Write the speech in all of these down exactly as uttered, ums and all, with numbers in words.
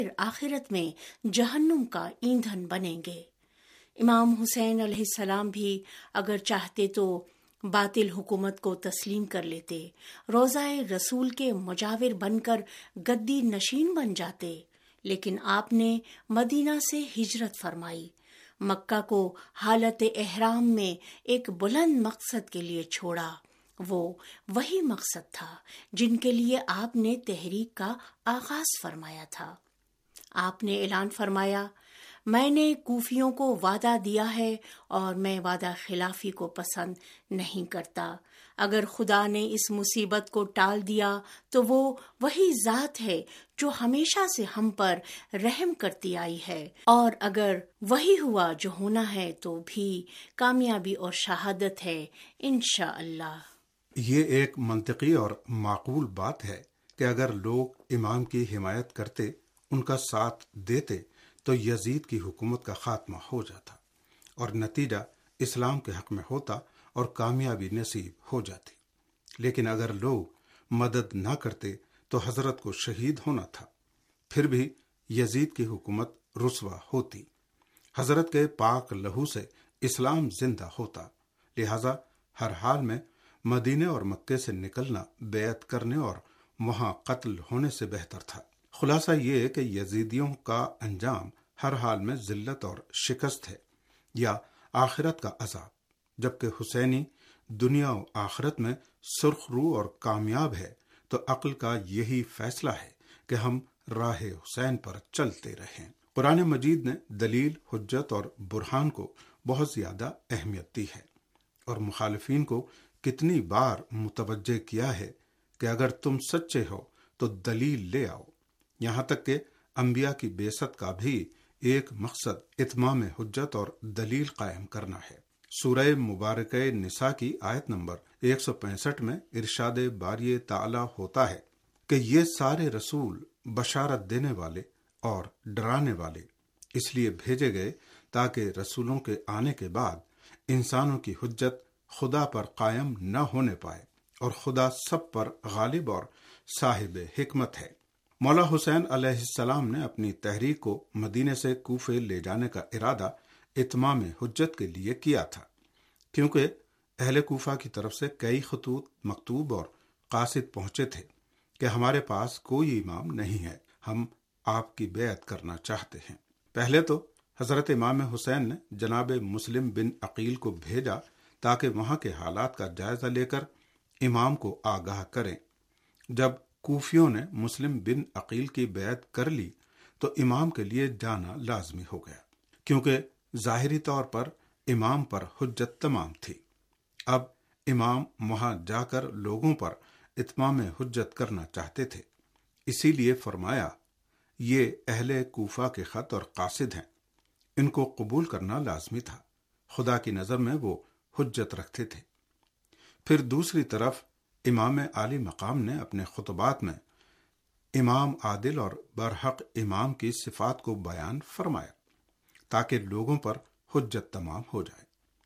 پھر آخرت میں جہنم کا ایندھن بنیں گے۔ امام حسین علیہ السلام بھی اگر چاہتے تو باطل حکومت کو تسلیم کر لیتے، روضہ رسول کے مجاور بن کر گدی نشین بن جاتے، لیکن آپ نے مدینہ سے ہجرت فرمائی، مکہ کو حالت احرام میں ایک بلند مقصد کے لیے چھوڑا۔ وہ وہی مقصد تھا جن کے لیے آپ نے تحریک کا آغاز فرمایا تھا۔ آپ نے اعلان فرمایا، میں نے کوفیوں کو وعدہ دیا ہے اور میں وعدہ خلافی کو پسند نہیں کرتا۔ اگر خدا نے اس مصیبت کو ٹال دیا تو وہ وہی ذات ہے جو ہمیشہ سے ہم پر رحم کرتی آئی ہے، اور اگر وہی ہوا جو ہونا ہے تو بھی کامیابی اور شہادت ہے انشاءاللہ۔ یہ ایک منطقی اور معقول بات ہے کہ اگر لوگ امام کی حمایت کرتے، ان کا ساتھ دیتے، تو یزید کی حکومت کا خاتمہ ہو جاتا اور نتیجہ اسلام کے حق میں ہوتا اور کامیابی نصیب ہو جاتی۔ لیکن اگر لوگ مدد نہ کرتے تو حضرت کو شہید ہونا تھا، پھر بھی یزید کی حکومت رسوا ہوتی، حضرت کے پاک لہو سے اسلام زندہ ہوتا۔ لہذا ہر حال میں مدینے اور مکے سے نکلنا بیعت کرنے اور وہاں قتل ہونے سے بہتر تھا۔ خلاصہ یہ ہے کہ یزیدیوں کا انجام ہر حال میں ذلت اور شکست ہے یا آخرت کا عذاب، جبکہ حسینی دنیا و آخرت میں سرخ رو اور کامیاب ہے۔ تو عقل کا یہی فیصلہ ہے کہ ہم راہ حسین پر چلتے رہیں۔ قرآن مجید نے دلیل، حجت اور برہان کو بہت زیادہ اہمیت دی ہے اور مخالفین کو کتنی بار متوجہ کیا ہے کہ اگر تم سچے ہو تو دلیل لے آؤ۔ یہاں تک کہ انبیاء کی بعثت کا بھی ایک مقصد اتمام حجت اور دلیل قائم کرنا ہے۔ سورہ مبارکہ نساء کی آیت نمبر ایک سو پینسٹھ میں ارشاد باری تعالی ہوتا ہے کہ یہ سارے رسول بشارت دینے والے اور ڈرانے والے اس لیے بھیجے گئے تاکہ رسولوں کے آنے کے بعد انسانوں کی حجت خدا پر قائم نہ ہونے پائے، اور خدا سب پر غالب اور صاحب حکمت ہے۔ مولا حسین علیہ السلام نے اپنی تحریک کو مدینے سے کوفے لے جانے کا ارادہ اتمام حجت کے لیے کیا تھا، کیونکہ اہل کوفہ کی طرف سے کئی خطوط مکتوب اور قاصد پہنچے تھے کہ ہمارے پاس کوئی امام نہیں ہے، ہم آپ کی بیعت کرنا چاہتے ہیں۔ پہلے تو حضرت امام حسین نے جناب مسلم بن عقیل کو بھیجا تاکہ وہاں کے حالات کا جائزہ لے کر امام کو آگاہ کریں۔ جب کوفیوں نے مسلم بن عقیل کی بیعت کر لی تو امام کے لیے جانا لازمی ہو گیا، کیونکہ ظاہری طور پر امام پر حجت تمام تھی۔ اب امام وہاں جا کر لوگوں پر اتمام حجت کرنا چاہتے تھے، اسی لیے فرمایا یہ اہل کوفہ کے خط اور قاصد ہیں، ان کو قبول کرنا لازمی تھا، خدا کی نظر میں وہ حجت رکھتے تھے۔ پھر دوسری طرف امام عالی مقام نے اپنے خطبات میں امام عادل اور برحق امام کی صفات کو بیان فرمایا تاکہ لوگوں پر حجت تمام ہو جائے۔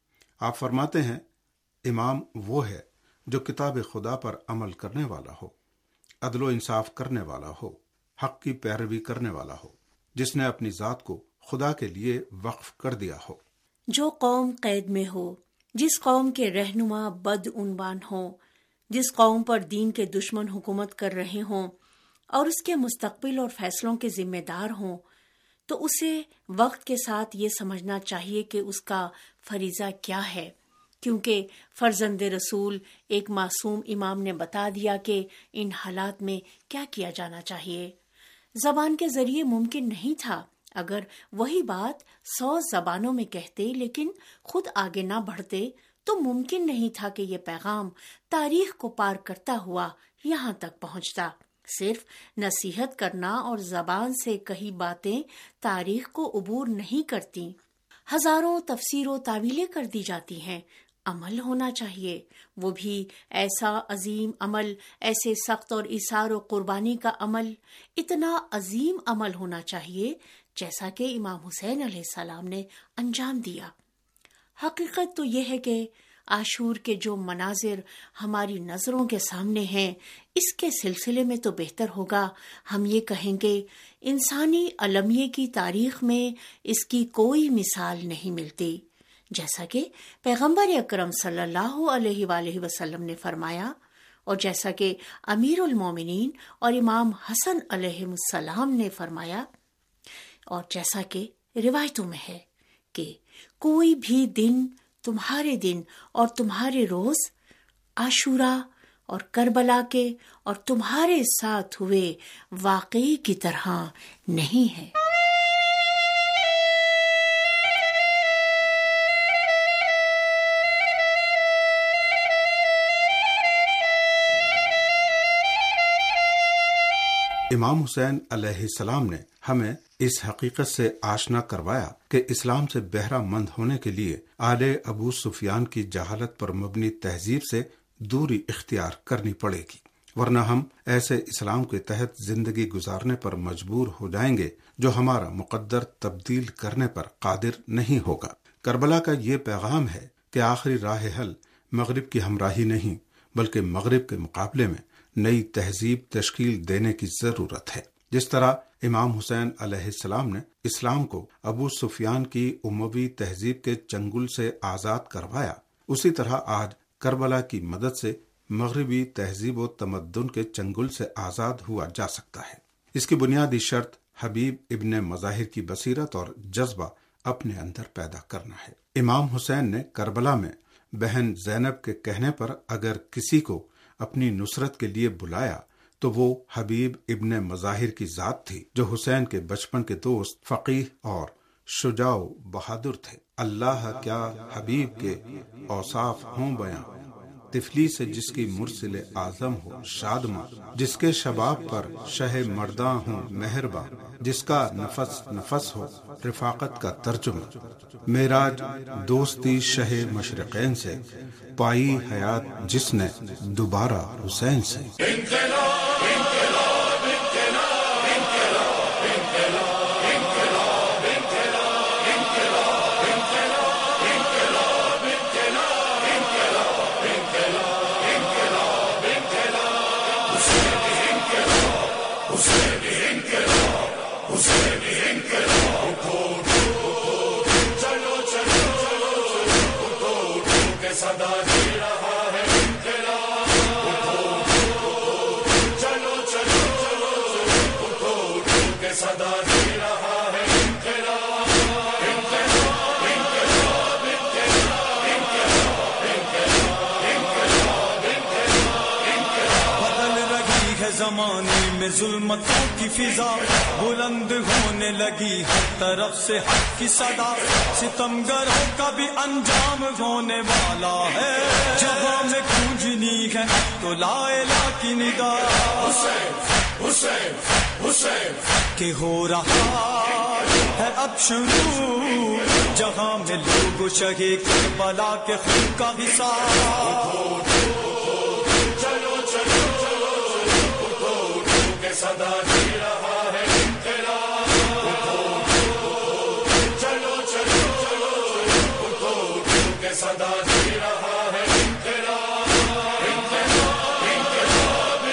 آپ فرماتے ہیں امام وہ ہے جو کتاب خدا پر عمل کرنے والا ہو، عدل و انصاف کرنے والا ہو، حق کی پیروی کرنے والا ہو، جس نے اپنی ذات کو خدا کے لیے وقف کر دیا ہو۔ جو قوم قید میں ہو، جس قوم کے رہنما بدعنوان ہوں، جس قوم پر دین کے دشمن حکومت کر رہے ہوں اور اس کے مستقبل اور فیصلوں کے ذمہ دار ہوں، تو اسے وقت کے ساتھ یہ سمجھنا چاہیے کہ اس کا فریضہ کیا ہے، کیونکہ فرزند رسول ایک معصوم امام نے بتا دیا کہ ان حالات میں کیا کیا جانا چاہیے۔ زبان کے ذریعے ممکن نہیں تھا، اگر وہی بات سو زبانوں میں کہتے لیکن خود آگے نہ بڑھتے تو ممکن نہیں تھا کہ یہ پیغام تاریخ کو پار کرتا ہوا یہاں تک پہنچتا۔ صرف نصیحت کرنا اور زبان سے کہی باتیں تاریخ کو عبور نہیں کرتی، ہزاروں تفسیر و تعویلیں کر دی جاتی ہیں۔ عمل ہونا چاہیے، وہ بھی ایسا عظیم عمل، ایسے سخت اور ایثار و قربانی کا عمل، اتنا عظیم عمل ہونا چاہیے جیسا کہ امام حسین علیہ السلام نے انجام دیا۔ حقیقت تو یہ ہے کہ عاشور کے جو مناظر ہماری نظروں کے سامنے ہیں، اس کے سلسلے میں تو بہتر ہوگا ہم یہ کہیں گے انسانی المیے کی تاریخ میں اس کی کوئی مثال نہیں ملتی، جیسا کہ پیغمبر اکرم صلی اللہ علیہ وآلہ وسلم نے فرمایا، اور جیسا کہ امیر المومنین اور امام حسن علیہ السلام نے فرمایا، اور جیسا کہ روایتوں میں ہے کہ کوئی بھی دن تمہارے دن اور تمہارے روز عاشورہ اور کربلا کے اور تمہارے ساتھ ہوئے واقعے کی طرح نہیں ہے۔ امام حسین علیہ السلام نے ہمیں اس حقیقت سے آشنا کروایا کہ اسلام سے بہرہ مند ہونے کے لیے آل ابو سفیان کی جہالت پر مبنی تہذیب سے دوری اختیار کرنی پڑے گی، ورنہ ہم ایسے اسلام کے تحت زندگی گزارنے پر مجبور ہو جائیں گے جو ہمارا مقدر تبدیل کرنے پر قادر نہیں ہوگا۔ کربلا کا یہ پیغام ہے کہ آخری راہ حل مغرب کی ہمراہی نہیں بلکہ مغرب کے مقابلے میں نئی تہذیب تشکیل دینے کی ضرورت ہے۔ جس طرح امام حسین علیہ السلام نے اسلام کو ابو سفیان کی اموی تہذیب کے چنگل سے آزاد کروایا، اسی طرح آج کربلا کی مدد سے مغربی تہذیب و تمدن کے چنگل سے آزاد ہوا جا سکتا ہے۔ اس کی بنیادی شرط حبیب ابن مظاہر کی بصیرت اور جذبہ اپنے اندر پیدا کرنا ہے۔ امام حسین نے کربلا میں بہن زینب کے کہنے پر اگر کسی کو اپنی نصرت کے لیے بلایا تو وہ حبیب ابن مظاہر کی ذات تھی، جو حسین کے بچپن کے دوست، فقیہ اور شجاع و بہادر تھے۔ اللہ کیا حبیب کے اوصاف ہوں بیاں، طفلی سے جس کی مرسل اعظم ہو شادماں، جس کے شباب پر شہ مرداں ہوں مہرباں، جس کا نفس نفس ہو رفاقت کا ترجمہ، معراج دوستی شہ مشرقین سے، پائی حیات جس نے دوبارہ حسین سے۔ زمانے میں ظلمتوں کی فضا بلند ہونے لگی، ہر طرف سے حق کی صدا، ستمگروں کا بھی انجام ہونے والا ہے، جہاں میں گونجنی ہے تو لا الہ کی ندا، حسین حسین حسین کہ ہو رہا ہے اب شروع، جہاں میں لوگ شہے کربلا کے خون کا حساب، صدا دے رہا ہے انقلاب، چلو چلو چلو اٹھو اٹھو کہ صدا دے رہا ہے انقلاب، انقلاب انقلاب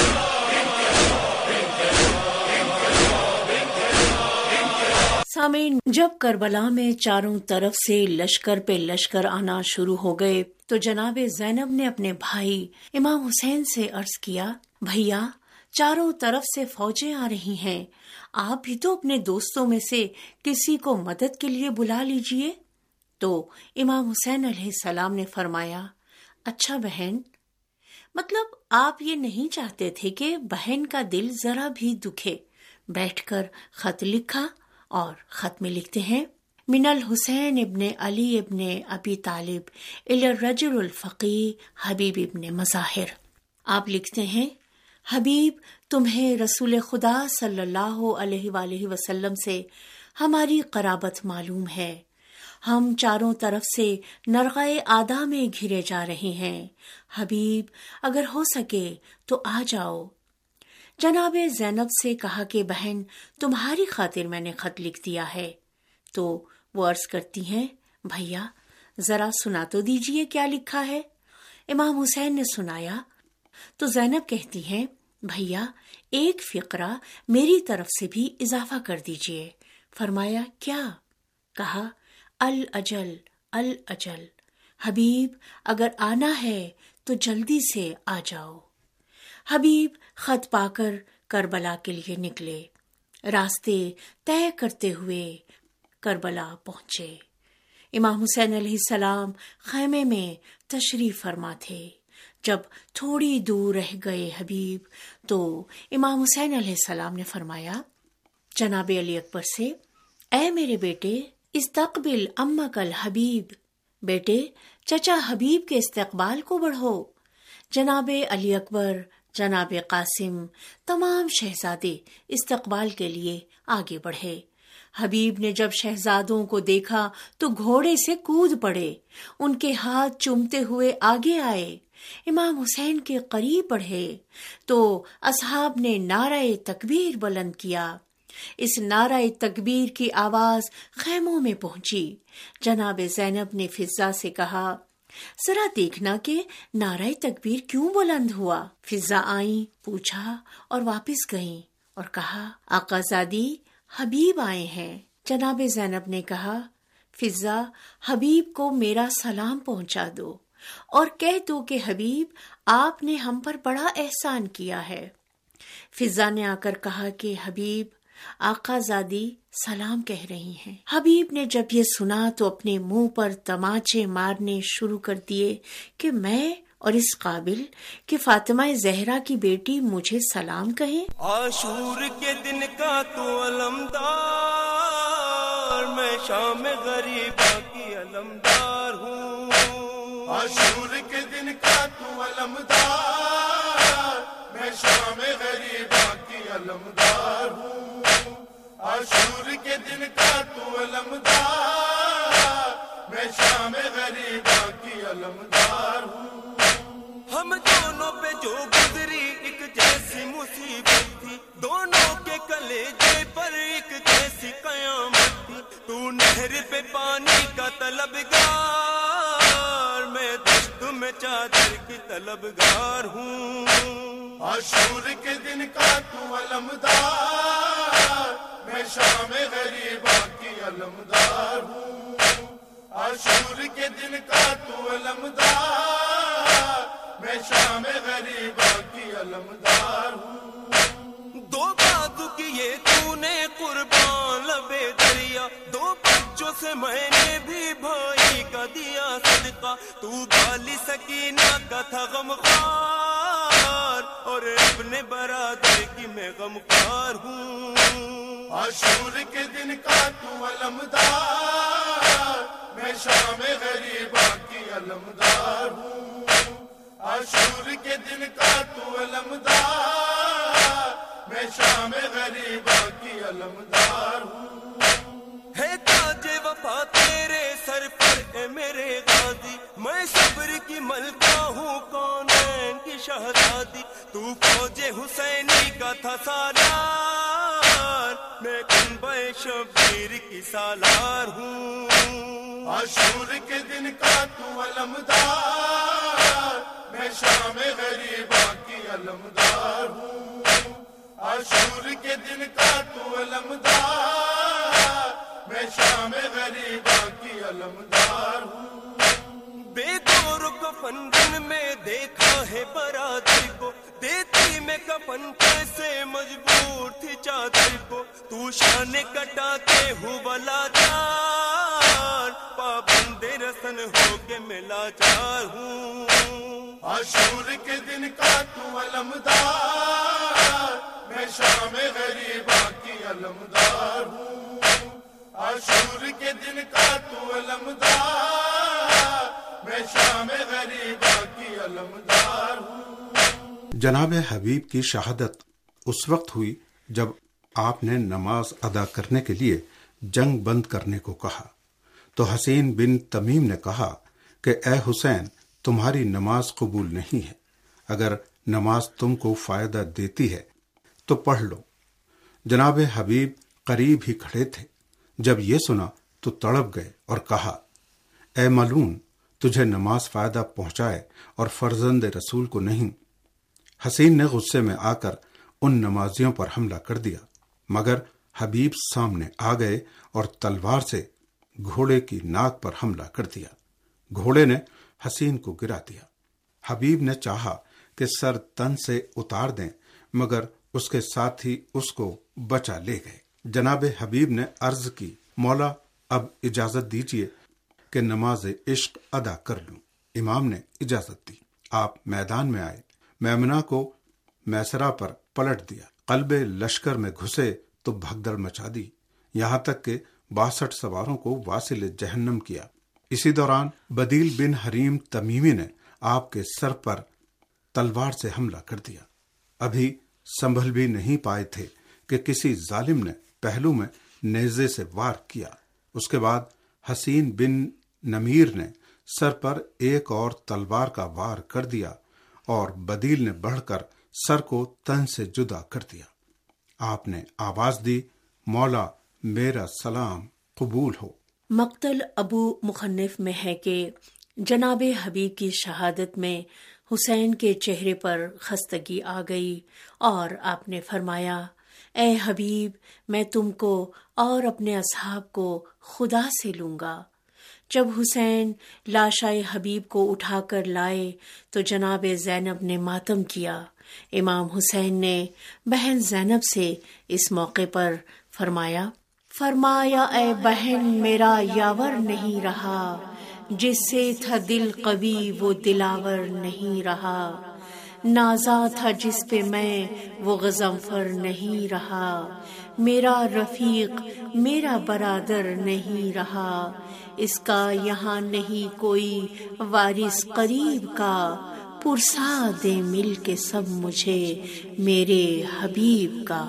انقلاب انقلاب۔ سامعین، جب کربلا میں چاروں طرف سے لشکر پہ لشکر آنا شروع ہو گئے تو جناب زینب نے اپنے بھائی امام حسین سے عرض کیا، بھیا چاروں طرف سے فوجیں آ رہی ہیں، آپ بھی تو اپنے دوستوں میں سے کسی کو مدد کے لیے بلا لیجئے۔ تو امام حسین علیہ السلام نے فرمایا، اچھا بہن، مطلب آپ یہ نہیں چاہتے تھے کہ بہن کا دل ذرا بھی دکھے۔ بیٹھ کر خط لکھا اور خط میں لکھتے ہیں، من الحسین ابن علی ابن ابی طالب الی الرجل الفقیہ حبیب ابن مظاہر۔ آپ لکھتے ہیں، حبیب، تمہیں رسول خدا صلی اللہ علیہ وآلہ وسلم سے ہماری قرابت معلوم ہے، ہم چاروں طرف سے نرغۂ آدھا میں گھرے جا رہے ہیں، حبیب اگر ہو سکے تو آ جاؤ۔ جناب زینب سے کہا کہ بہن تمہاری خاطر میں نے خط لکھ دیا ہے۔ تو وہ عرض کرتی ہیں، بھیا ذرا سنا تو دیجئے کیا لکھا ہے۔ امام حسین نے سنایا تو زینب کہتی ہیں بھیا ایک فقرہ میری طرف سے بھی اضافہ کر دیجئے۔ فرمایا کیا؟ کہا الاجل الاجل، حبیب اگر آنا ہے تو جلدی سے آ جاؤ۔ حبیب خط پا کر کربلا کے لیے نکلے، راستے طے کرتے ہوئے کربلا پہنچے۔ امام حسین علیہ السلام خیمے میں تشریف فرما تھے۔ جب تھوڑی دور رہ گئے حبیب تو امام حسین علیہ السلام نے فرمایا جناب علی اکبر سے، اے میرے بیٹے استقبل امک الحبیب، بیٹے چچا حبیب کے استقبال کو بڑھو۔ جناب علی اکبر، جناب قاسم، تمام شہزادے استقبال کے لیے آگے بڑھے۔ حبیب نے جب شہزادوں کو دیکھا تو گھوڑے سے کود پڑے، ان کے ہاتھ چومتے ہوئے آگے آئے، امام حسین کے قریب بڑھے تو اصحاب نے نعرہ تکبیر بلند کیا۔ اس نعرہ تکبیر کی آواز خیموں میں پہنچی۔ جناب زینب نے فضہ سے کہا ذرا دیکھنا کہ نعرہ تکبیر کیوں بلند ہوا۔ فضہ آئیں، پوچھا اور واپس گئیں اور کہا آقا زادی حبیب آئے ہیں۔ جناب زینب نے کہا فضہ حبیب کو میرا سلام پہنچا دو اور کہہ دو کہ حبیب آپ نے ہم پر بڑا احسان کیا ہے۔ فضہ نے آ کر کہا کہ حبیب آقا زادی سلام کہہ رہی ہیں۔ حبیب نے جب یہ سنا تو اپنے منہ پر تماچے مارنے شروع کر دیے کہ میں اور اس قابل کہ فاطمہ زہرا کی بیٹی مجھے سلام کہیں۔ عاشور کے دن کا تو علمدار، میں شام غریبہ کی علمدار ہوں۔ عاشور کے دن کا تو علمدار، میں شام غریبہ کی علمدار ہوں۔ عاشور کے دن کا تو علمدار، میں شام غریبہ کی علمدار ہوں۔ ہم دونوں پہ جو گزری ایک جیسی مصیبت تھی، دونوں کے کلیجے پر ایک جیسی قیامت تھی۔ تو نہر پہ پانی کا طلبگار، میں دشت میں چادر کی طلبگار ہوں۔ عاشور کے دن کا تو علمدار، میں شام غریبہ کی علمدار ہوں۔ عاشور کے دن کا تو علمدار، میں شام غریبہ کی علمدار ہوں۔ دو بازو کیے تو نے قربان لبے دریا، دو بچوں سے میں نے بھی بھائی کا دیا صدقہ۔ تو بالی سکینہ کا تھا غمخوار اور اپنے برادر کی میں غمخوار ہوں۔ عاشور کے دن کا تو علمدار، میں شام غریبہ کی علمدار ہوں۔ عاشور کے دن کا تو علمدار، میں شام غریبہ کی علمدار ہوں۔ ہے تاج وفا تیرے سر پر اے میرے غازی، میں صبر کی ملکہ ہوں کونین کی شہزادی۔ تو فوج حسینی کا تھا سالار، میں کنبہ شبیر کی سالار ہوں۔ عاشور کے دن کا تو علمدار، میں شام غریبہ کی علمدار ہوں۔ عاشور کے دن کا تو علمدار، میں شام غریبہ کی علمدار ہوں۔ بے دور کفن دن میں دیکھا ہے برادری کو، دیتی میں کفن کیسے مجبور تھی چادر کو۔ تو شان کٹاتے ہو بلا چار، پابند رسن ہو کے ملا چار ہوں۔ عاشور کے دن کا تو علمدار، میں شام غریبہ کی علمدار ہوں۔ عاشور کے دن کا تو علمدار، میں شام غریبہ کی علمدار ہوں۔ جناب حبیب کی شہادت اس وقت ہوئی جب آپ نے نماز ادا کرنے کے لیے جنگ بند کرنے کو کہا تو حسین بن تمیم نے کہا کہ اے حسین تمہاری نماز قبول نہیں ہے، اگر نماز تم کو فائدہ دیتی ہے تو پڑھ لو۔ جناب حبیب قریب ہی کھڑے تھے، جب یہ سنا تو تڑپ گئے اور کہا اے ملعون، تجھے نماز فائدہ پہنچائے اور فرزند رسول کو نہیں۔ حسین نے غصے میں آ کر ان نمازیوں پر حملہ کر دیا، مگر حبیب سامنے آ گئے اور تلوار سے گھوڑے کی ناک پر حملہ کر دیا۔ گھوڑے نے حسین کو گرا دیا۔ حبیب نے چاہا کہ سر تن سے اتار دیں، مگر اس کے ساتھ ہی اس کو بچا لے گئے۔ جناب حبیب نے عرض کی، مولا اب اجازت دیجیے کہ نماز عشق ادا کر لوں۔ امام نے اجازت دی۔ آپ میدان میں آئے، میمنہ کو میسرہ پر پلٹ دیا، قلب لشکر میں گھسے تو بھگدڑ مچا دی، یہاں تک کہ باسٹھ سواروں کو واصل جہنم کیا۔ اسی دوران بدیل بن حریم تمیمی نے آپ کے سر پر تلوار سے حملہ کر دیا۔ ابھی سنبھل بھی نہیں پائے تھے کہ کسی ظالم نے پہلو میں نیزے سے وار کیا۔ اس کے بعد حسین بن نمیر نے سر پر ایک اور تلوار کا وار کر دیا اور بدیل نے بڑھ کر سر کو تن سے جدا کر دیا۔ آپ نے آواز دی، مولا میرا سلام قبول ہو۔ مقتل ابو مخنف میں ہے کہ جناب حبیب کی شہادت میں حسین کے چہرے پر خستگی آ گئی اور آپ نے فرمایا، اے حبیب، میں تم کو اور اپنے اصحاب کو خدا سے لوں گا۔ جب حسین لاشائے حبیب کو اٹھا کر لائے تو جناب زینب نے ماتم کیا۔ امام حسین نے بہن زینب سے اس موقع پر فرمایا فرمایا اے بہن، میرا یاور نہیں رہا، جس سے تھا دل قوی وہ دلاور نہیں رہا، نازا تھا جس پہ میں وہ غضنفر نہیں رہا، میرا رفیق میرا برادر نہیں رہا، اس کا یہاں نہیں کوئی وارث قریب کا، پرسا دے مل کے سب مجھے میرے حبیب کا۔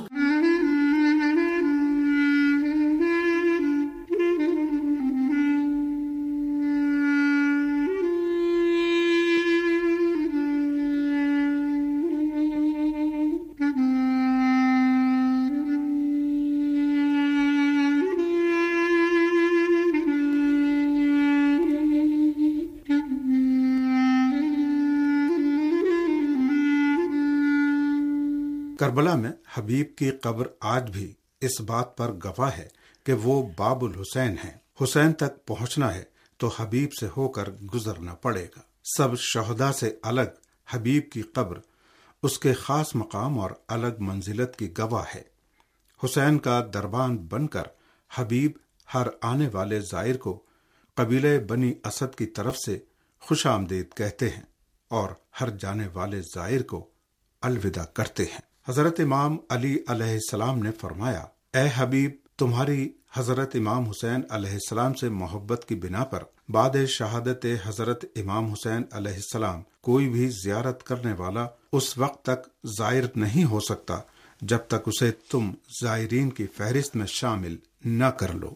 کربلا میں حبیب کی قبر آج بھی اس بات پر گواہ ہے کہ وہ باب الحسین ہیں۔ حسین تک پہنچنا ہے تو حبیب سے ہو کر گزرنا پڑے گا۔ سب شہداء سے الگ حبیب کی قبر اس کے خاص مقام اور الگ منزلت کی گواہ ہے۔ حسین کا دربان بن کر حبیب ہر آنے والے زائر کو قبیلہ بنی اسد کی طرف سے خوش آمدید کہتے ہیں اور ہر جانے والے زائر کو الوداع کرتے ہیں۔ حضرت امام علی علیہ السلام نے فرمایا، اے حبیب، تمہاری حضرت امام حسین علیہ السلام سے محبت کی بنا پر بعد شہادت حضرت امام حسین علیہ السلام کوئی بھی زیارت کرنے والا اس وقت تک زائر نہیں ہو سکتا جب تک اسے تم زائرین کی فہرست میں شامل نہ کر لو۔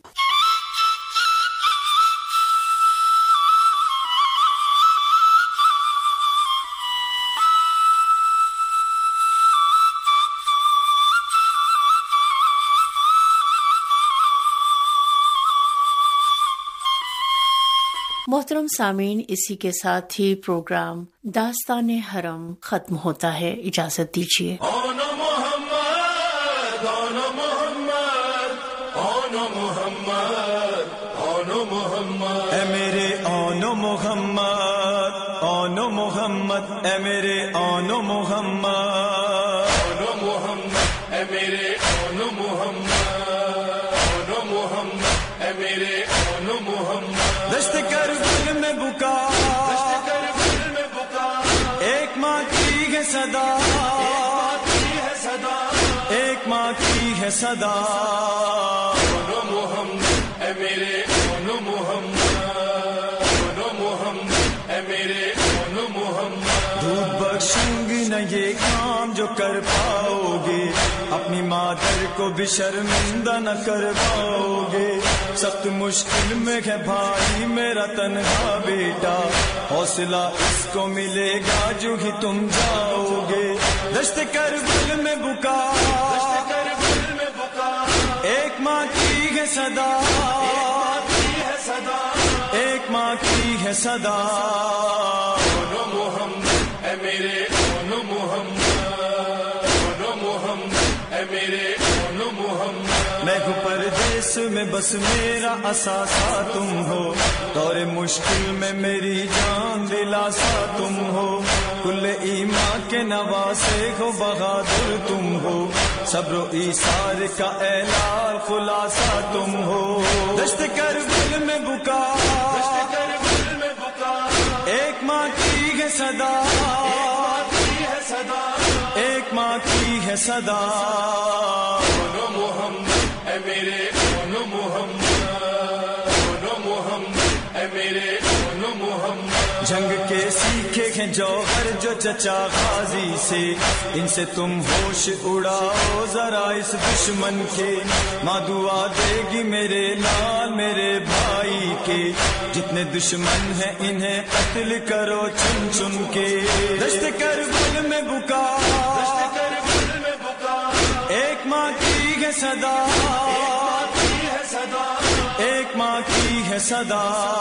محترم سامعین، اسی کے ساتھ ہی پروگرام داستان حرم ختم ہوتا ہے۔ اجازت دیجیے۔ اے میرے آن و محمد، آن و محمد، اے میرے آن و محمد، آن و محمد، اے میرے آن و محمد، آن و محمد، اے میرے آن و محمد۔ دشت کربل میں بکا، دشت کربل میں بکا، ایک ماں کی ہے صدا، ایک ماں کی ہے صدا، ایک ماں کی ہے صدا، آن و محمد، اے میرے آن و محمد، آن و محمد، اے میرے آن و محمد۔ دودھ بخشوں گی نہ یہ کام جو کر پاؤ گے، اپنی مادر کو بھی شرمندہ نہ کر پاؤ گے، سخت مشکل میں ہے بھائی میرا تنہا بیٹا، حوصلہ اس کو ملے گا جو ہی تم جاؤ گے۔ دشت کربل میں بکا، دشت کربل میں بکا، ایک ماں کی ہے صدا، ایک ماں کی ہے صدا، ایک ماں کی ہے صدا بولو محمد اے میرے بولو محمد بولو محمد اے میرے بولو محمد میں ہوں پردیس میں بس میرا اثاثہ تم ہو دور مشکل میں میری جان دلاسا تم ہو کل ایمان کے نواسے ہو بہادر تم ہو صبر و ایثار کا اعلان خلاصہ تم ہو دشت کربل میں بکا کربل میں بکا ایک ماں کی ہے صدا کی ہے صدا ایک ماں کی ہے صدا بولو محمد اے میرے بولو محمد بولو محمد اے میرے بولو محمد جنگ کے سیکھے ہیں جوہر جو چچا غازی سے ان سے تم ہوش اڑاؤ ذرا اس دشمن کے ماں دعا دے گی میرے لال میرے بھائی کے جتنے دشمن ہیں انہیں قتل کرو چن چن کے دشت کربل میں بکا کربل میں بکا ایک ماں کی ہے صدا کی ہے صدا ایک ماں کی ہے صدا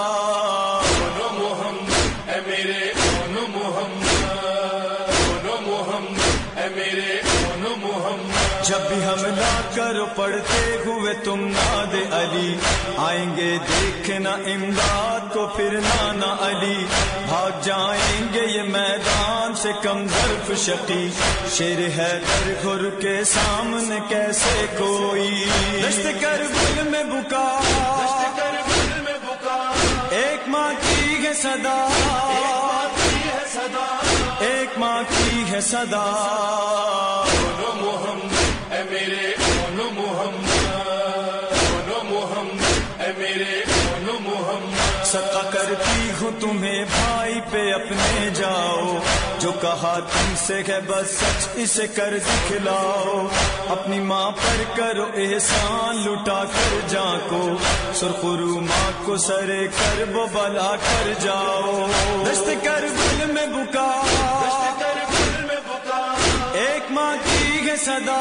بولو محمد اے میرے بولو محمد بولو محمد اے میرے بولو محمد جب بھی حملہ کرو پڑھتے ہوئے تم ناد علی آئیں گے دیکھنا امداد کو پھر نانا علی بھاگ جائیں گے یہ میدان سے کم ظرف شقی شیر ہے در گھر کے سامنے کیسے کوئی دشت کربل میں بکا کربل میں بکا ایک ماں کی ہے صدا کی ہے صدا ایک ماں کی ہے صدا بولو محمد اے میرے بولو محمد بولو محمد اے میرے بولو محمد صدقہ کرتی ہوں تمہیں بھائی پہ اپنے جاؤ جو کہا تم سے ہے بس سچ اسے کر دکھلاؤ اپنی ماں پر کرو احسان لٹا کر جان کو سرخرو ماں کو سرے کرب و بلا کر جاؤ دشت کربل میں بکا کربل میں بکا ایک ماں کی ہے صدا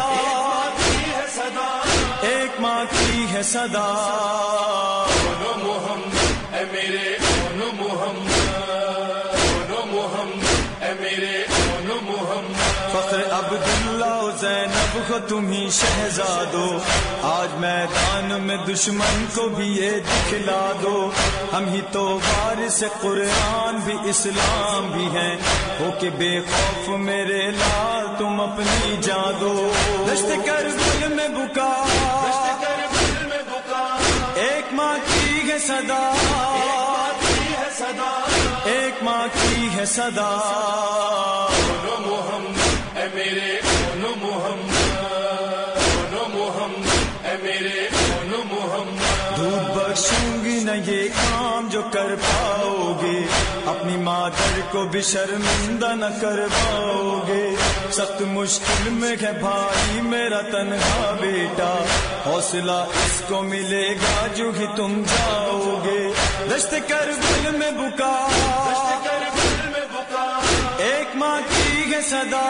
کی ہے صدا ایک ماں کی ہے صدا بولو محمد اے میرے بولو محمد بولو محمد اے میرے بولو محمد فخر عبداللہ و زینب کو تم ہی شہزادو آج میدان میں دشمن کو بھی یہ دکھلا دو ہم ہی تو وارث قرآن بھی اسلام بھی ہیں ہو کے بے خوف میرے لال تم اپنی جان دو دشت کربل میں بکا کربل میں بکا ایک ماں کی ہے صدا کی ہے صدا ایک ماں کی ہے صدا بولو محمد اے میرے بولو محمد بولو محمد اے میرے بولو محمد دودھ بخشوں گی نہ یہ کام جو کر پاؤ گے اپنی مادر کو بھی شرمندہ نہ کر پاؤ گے سخت مشکل میں ہے بھائی میرا تنہا بیٹا حوصلہ اس کو ملے گا جو ہی تم جاؤ گے دشت کربل میں بکا کربل میں بکا ایک ماں کی ہے صدا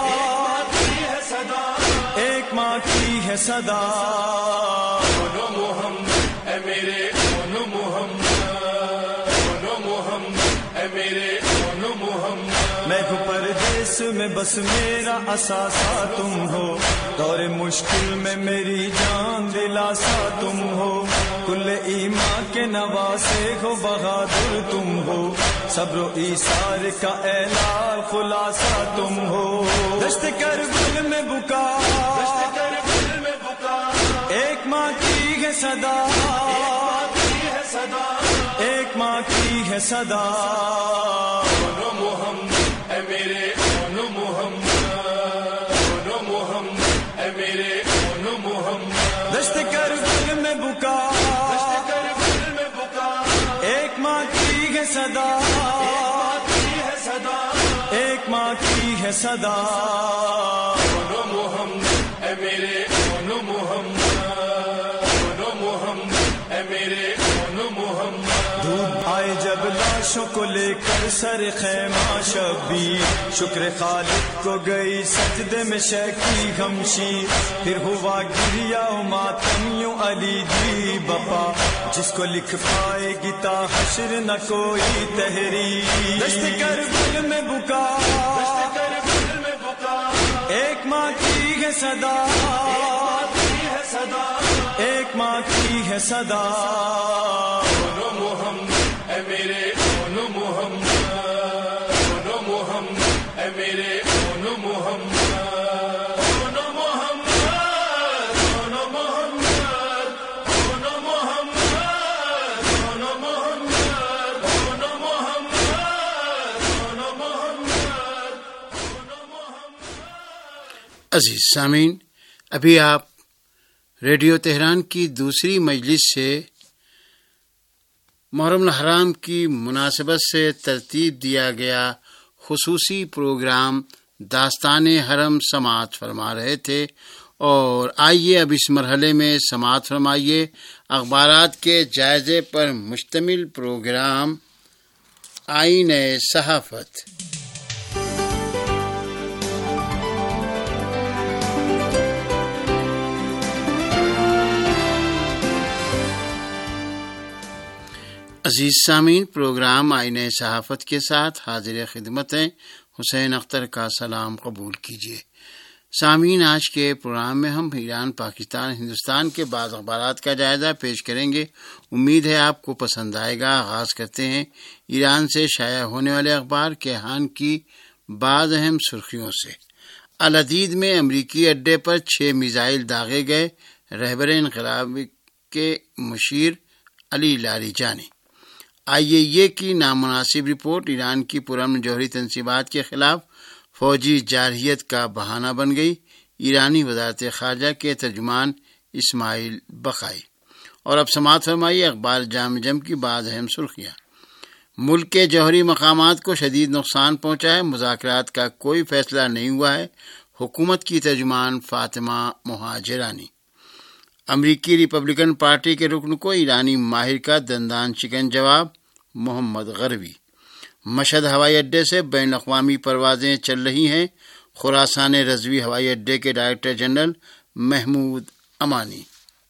کی ہے صدا ایک ماں کی ہے صدا بولو محمد اے میرے بولو محمد بولو محمد اے میرے بولو محمد میں ہوں پردیس میں بس میرا اثاثہ تم ہو دور مشکل میں میری جان دلاسا تم ہو کل ایمان کے نواسے ہو بہادر تم ہو صبر و ایثار کا اعلان خلاصہ تم ہو دشت کربل میں بکا کربل میں بکا ایک ماں کی ہے صدا کی ہے صدا ایک ماں کی ہے صدا بولو محمد اے میرے بولو محمد بولو محمد اے میرے بولو محمد دشت کربل میں بکا کربل میں بکا ایک ماں کی ہے صدا کی ہے صدا ایک ماں کی ہے صدا بولو محمد اے میرے بولو محمد بولو محمد اے میرے بولو محمد دھوپ آئے جب لاشوں کو لے کر سر خیمہ شبیر شکر خالق کو گئی سجدے میں شیخی غمشی پھر ہوا گریا و ماتم یوں علی دی بپا جس کو لکھ پائے گی تا حشر نہ کوئی تحریر. دشت کربل میں بکا ایک ماں کی ہے صدا، ایک ماں کی ہے صدا. اونو محمد اے میرے اونو محمد، اونو محمد اے میرے اونو محمد، اونو محمد، اونو محمد، اونو محمد، اونو محمد، اونو محمد، اونو محمد، اونو محمد. عزیز سامعین، ابھی آپ ریڈیو تہران کی دوسری مجلس سے محرم الحرام کی مناسبت سے ترتیب دیا گیا خصوصی پروگرام داستان حرم سماعت فرما رہے تھے. اور آئیے اب اس مرحلے میں سماعت فرمائیے اخبارات کے جائزے پر مشتمل پروگرام آئین صحافت. عزیز سامعین، پروگرام آئین صحافت کے ساتھ حاضر خدمت ہیں. حسین اختر کا سلام قبول کیجیے. سامعین، آج کے پروگرام میں ہم ایران، پاکستان، ہندوستان کے بعض اخبارات کا جائزہ پیش کریں گے. امید ہے آپ کو پسند آئے گا. آغاز کرتے ہیں ایران سے شائع ہونے والے اخبار کیہان کی بعض اہم سرخیوں سے. الحدید میں امریکی اڈے پر چھ میزائل داغے گئے. رہبر انقلاب کے مشیر علی لاریجانی. آئی اے ای اے کی نامناسب رپورٹ ایران کی پرامن جوہری تنصیبات کے خلاف فوجی جارحیت کا بہانہ بن گئی. ایرانی وزارت خارجہ کے ترجمان اسماعیل بقائی. اور اب سماعت فرمائیے اخبار جام جم کی بعض اہم سرخیاں. ملک کے جوہری مقامات کو شدید نقصان پہنچا ہے. مذاکرات کا کوئی فیصلہ نہیں ہوا ہے. حکومت کی ترجمان فاطمہ مہاجرانی. امریکی ریپبلکن پارٹی کے رکن کو ایرانی ماہر کا دندان شکن جواب. محمد غروی. مشہد ہوائی اڈے سے بین الاقوامی پروازیں چل رہی ہیں. خراسان رضوی ہوائی اڈے کے ڈائریکٹر جنرل محمود امانی.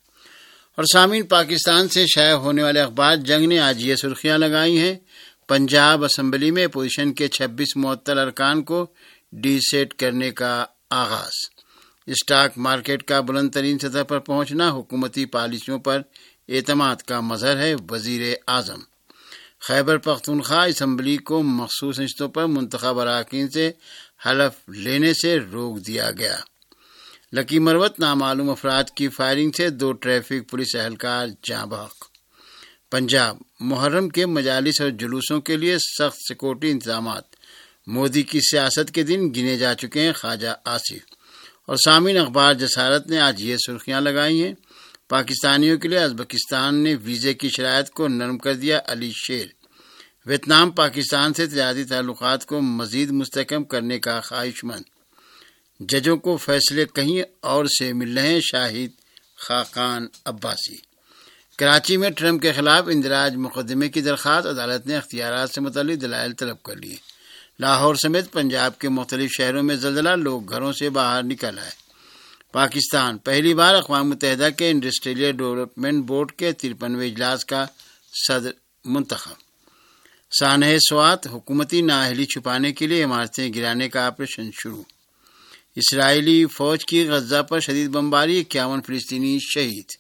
اور سامعین، پاکستان سے شائع ہونے والے اخبار جنگ نے آج یہ سرخیاں لگائی ہیں. پنجاب اسمبلی میں اپوزیشن کے چھبیس معطل ارکان کو ڈی سیٹ کرنے کا آغاز. اسٹاک مارکیٹ کا بلند ترین سطح پر پہنچنا حکومتی پالیسیوں پر اعتماد کا مظہر ہے. وزیر اعظم. خیبر پختونخوا اسمبلی کو مخصوص نشستوں پر منتخب اراکین سے حلف لینے سے روک دیا گیا. لکی مروت نامعلوم افراد کی فائرنگ سے دو ٹریفک پولیس اہلکار جاں بحق. پنجاب. محرم کے مجالس اور جلوسوں کے لیے سخت سیکورٹی انتظامات. مودی کی سیاست کے دن گنے جا چکے ہیں. خواجہ آصف. اور سامعین، اخبار جسارت نے آج یہ سرخیاں لگائی ہیں. پاکستانیوں کے لیے ازبکستان نے ویزے کی شرائط کو نرم کر دیا. علی شیر. ویتنام پاکستان سے تجارتی تعلقات کو مزید مستحکم کرنے کا خواہش مند. ججوں کو فیصلے کہیں اور سے مل رہے ہیں. شاہد خاقان عباسی. کراچی میں ٹرمپ کے خلاف اندراج مقدمے کی درخواست. عدالت نے اختیارات سے متعلق دلائل طلب کر لیے. لاہور سمیت پنجاب کے مختلف شہروں میں زلزلہ. لوگ گھروں سے باہر نکل آئے. پاکستان. پہلی بار اقوام متحدہ کے انڈسٹریل ڈیولپمنٹ بورڈ کے ترپنویں اجلاس کا صدر منتخب. سانحہ سوات. حکومتی نااہلی چھپانے کے لیے عمارتیں گرانے کا آپریشن شروع. اسرائیلی فوج کی غزہ پر شدید بمباری. اکیاون فلسطینی شہید.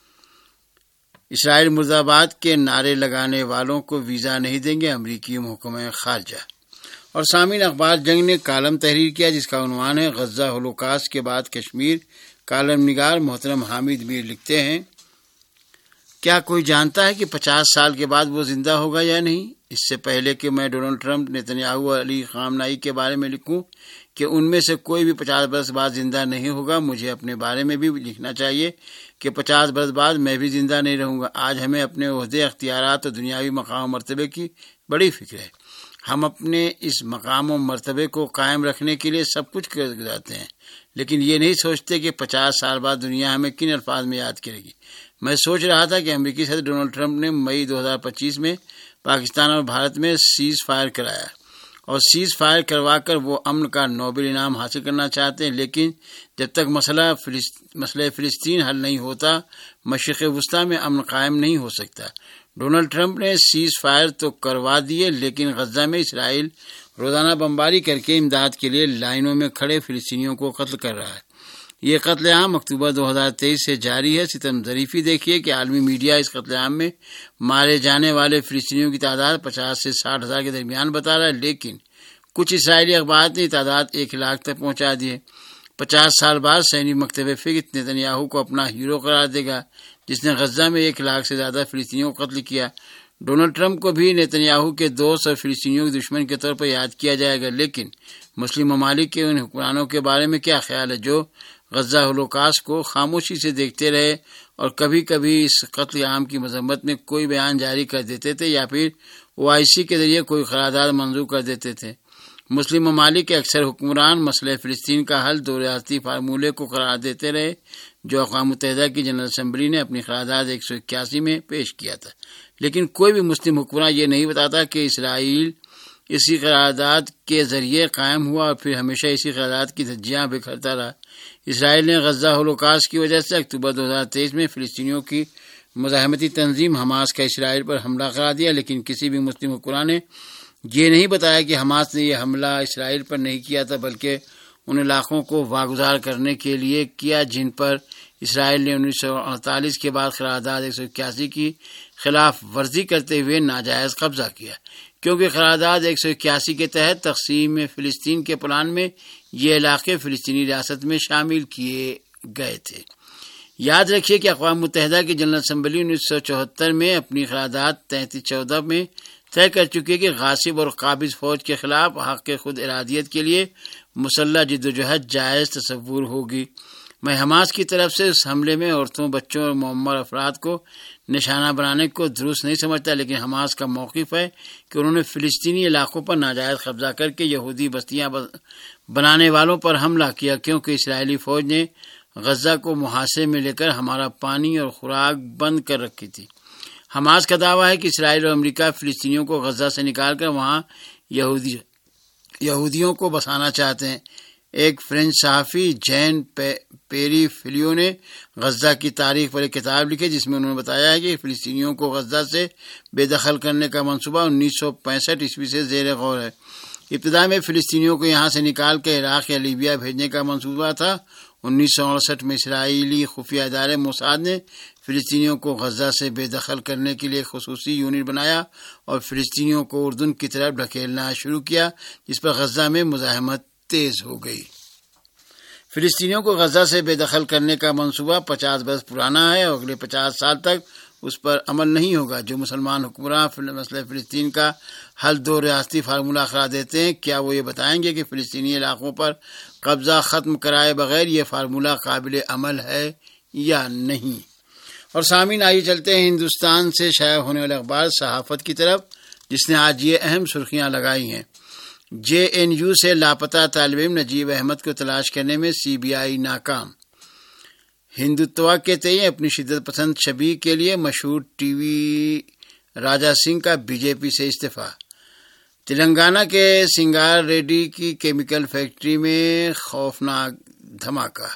اسرائیل مرد آباد کے نعرے لگانے والوں کو ویزا نہیں دیں گے امریکی محکمہ خارجہ. اور سامعین، اخبار جنگ نے کالم تحریر کیا جس کا عنوان ہے غزہ ہولوکاسٹ کے بعد کشمیر. کالم نگار محترم حامد میر لکھتے ہیں، کیا کوئی جانتا ہے کہ پچاس سال کے بعد وہ زندہ ہوگا یا نہیں؟ اس سے پہلے کہ میں ڈونلڈ ٹرمپ، نیتنیاہو اور علی خامنائی کے بارے میں لکھوں کہ ان میں سے کوئی بھی پچاس برس بعد زندہ نہیں ہوگا، مجھے اپنے بارے میں بھی لکھنا چاہیے کہ پچاس برس بعد میں بھی زندہ نہیں رہوں گا. آج ہمیں اپنے عہدے، اختیارات اور دنیاوی مقام و مرتبے کی بڑی فکر ہے. ہم اپنے اس مقام و مرتبے کو قائم رکھنے کے لیے سب کچھ کر گزارتے ہیں، لیکن یہ نہیں سوچتے کہ پچاس سال بعد دنیا ہمیں کن الفاظ میں یاد کرے گی. میں سوچ رہا تھا کہ امریکی صدر ڈونلڈ ٹرمپ نے مئی دو ہزار پچیس میں پاکستان اور بھارت میں سیز فائر کرایا اور سیز فائر کروا کر وہ امن کا نوبل انعام حاصل کرنا چاہتے ہیں، لیکن جب تک مسئلہ فلسطین مسئلہ فلسطین حل نہیں ہوتا مشرق وسطی میں امن قائم نہیں ہو سکتا۔ ڈونلڈ ٹرمپ نے سیز فائر تو کروا دیے، لیکن غزہ میں اسرائیل روزانہ بمباری کر کے امداد کے لیے لائنوں میں کھڑے فلسطینیوں کو قتل کر رہا ہے۔ یہ قتل عام اکتوبر دو ہزار تیئیس سے جاری ہے۔ ستم ظریفی دیکھیے کہ عالمی میڈیا اس قتل عام میں مارے جانے والے فلسطینیوں کی تعداد پچاس سے ساٹھ ہزار کے درمیان بتا رہا ہے، لیکن کچھ اسرائیلی اخبارات نے یہ تعداد ایک لاکھ تک پہنچا دی ہے۔ پچاس سال بعد سینی مکتب فکر نتنیاہو کو اپنا ہیرو قرار دے گا، جس نے غزہ میں ایک لاکھ سے زیادہ فلسطینیوں کو قتل کیا۔ ڈونلڈ ٹرمپ کو بھی نتنیاہو کے دوست اور فلسطینیوں کے دشمن کے طور پر یاد کیا جائے گا، لیکن مسلم ممالک کے ان حکمرانوں کے بارے میں کیا خیال ہے جو غزہ ہولوکاسٹ کو خاموشی سے دیکھتے رہے اور کبھی کبھی اس قتل عام کی مذمت میں کوئی بیان جاری کر دیتے تھے یا پھر او آئی سی کے ذریعے کوئی قرارداد منظور کر دیتے تھے۔ مسلم ممالک کے اکثر حکمران مسئلہ فلسطین کا حل دو ریاستی فارمولے کو قرار دیتے رہے، جو اقوام متحدہ کی جنرل اسمبلی نے اپنی قرارداد ایک سو اکیاسی میں پیش کیا تھا، لیکن کوئی بھی مسلم حکمراں یہ نہیں بتاتا کہ اسرائیل اسی قرارداد کے ذریعے قائم ہوا اور پھر ہمیشہ اسی قرارداد کی دھجیاں بکھرتا رہا۔ اسرائیل نے غزہ ہولوکاسٹ کی وجہ سے اکتوبر دو ہزار تیئیس میں فلسطینیوں کی مزاحمتی تنظیم حماس کا اسرائیل پر حملہ قرار دیا، لیکن کسی بھی مسلم حکمراں نے یہ نہیں بتایا کہ حماس نے یہ حملہ اسرائیل پر نہیں کیا تھا، بلکہ ان علاقوں کو واگزار کرنے کے لیے کیا جن پر اسرائیل نے انیس سو اڑتالیس کے بعد قرارداد ایک سو اکیاسی کی خلاف ورزی کرتے ہوئے ناجائز قبضہ کیا، کیونکہ قرارداد ایک سو اکیاسی کے تحت تقسیم فلسطین کے پلان میں یہ علاقے فلسطینی ریاست میں شامل کیے گئے تھے۔ یاد رکھیے کہ اقوام متحدہ کی جنرل اسمبلی انیس سو چوہتر میں اپنی قرارداد تینتیس چودہ میں طے کر چکی ہے کہ غاصب اور قابض فوج کے خلاف حق خود ارادیت کے لیے مسلح جدوجہد جائز تصور ہوگی۔ میں حماس کی طرف سے اس حملے میں عورتوں، بچوں اور معمر افراد کو نشانہ بنانے کو درست نہیں سمجھتا، لیکن حماس کا موقف ہے کہ انہوں نے فلسطینی علاقوں پر ناجائز قبضہ کر کے یہودی بستیاں بنانے والوں پر حملہ کیا، کیونکہ اسرائیلی فوج نے غزہ کو محاصرے میں لے کر ہمارا پانی اور خوراک بند کر رکھی تھی۔ حماس کا دعویٰ ہے کہ اسرائیل اور امریکہ فلسطینیوں کو غزہ سے نکال کر وہاں یہودی یہودیوں کو بسانا چاہتے ہیں۔ ایک فرینچ صحافی جین پیری فلیو نے غزہ کی تاریخ پر ایک کتاب لکھی، جس میں انہوں نے بتایا ہے کہ فلسطینیوں کو غزہ سے بے دخل کرنے کا منصوبہ انیس سو پینسٹھ عیسوی سے زیر غور ہے۔ ابتدا میں فلسطینیوں کو یہاں سے نکال کے عراق یا لیبیا بھیجنے کا منصوبہ تھا۔ انیس سو اڑسٹھ میں اسرائیلی خفیہ ادارے موساد نے فلسطینیوں کو غزہ سے بے دخل کرنے کے لیے خصوصی یونٹ بنایا اور فلسطینیوں کو اردن کی طرف ڈھکیلنا شروع کیا، جس پر غزہ میں مزاحمت تیز ہو گئی۔ فلسطینیوں کو غزہ سے بے دخل کرنے کا منصوبہ پچاس برس پرانا ہے اور اگلے پچاس سال تک اس پر عمل نہیں ہوگا۔ جو مسلمان حکمراں مسئلہ فلسطین کا حل دو ریاستی فارمولہ قرار دیتے ہیں، کیا وہ یہ بتائیں گے کہ فلسطینی علاقوں پر قبضہ ختم کرائے بغیر یہ فارمولہ قابل عمل ہے یا نہیں؟ اور سامعین، آئیے چلتے ہیں ہندوستان سے شائع ہونے والے اخبار صحافت کی طرف، جس نے آج یہ اہم سرخیاں لگائی ہیں۔ جے این یو سے لاپتہ طالب علم نجیب احمد کو تلاش کرنے میں سی بی آئی ناکام۔ ہندوتوا کے تئیں اپنی شدت پسند شبیہ کے لیے مشہور ٹی وی راجا سنگھ کا بی جے پی سے استعفیٰ۔ تلنگانہ کے سنگار ریڈی کی کیمیکل فیکٹری میں خوفناک دھماکہ،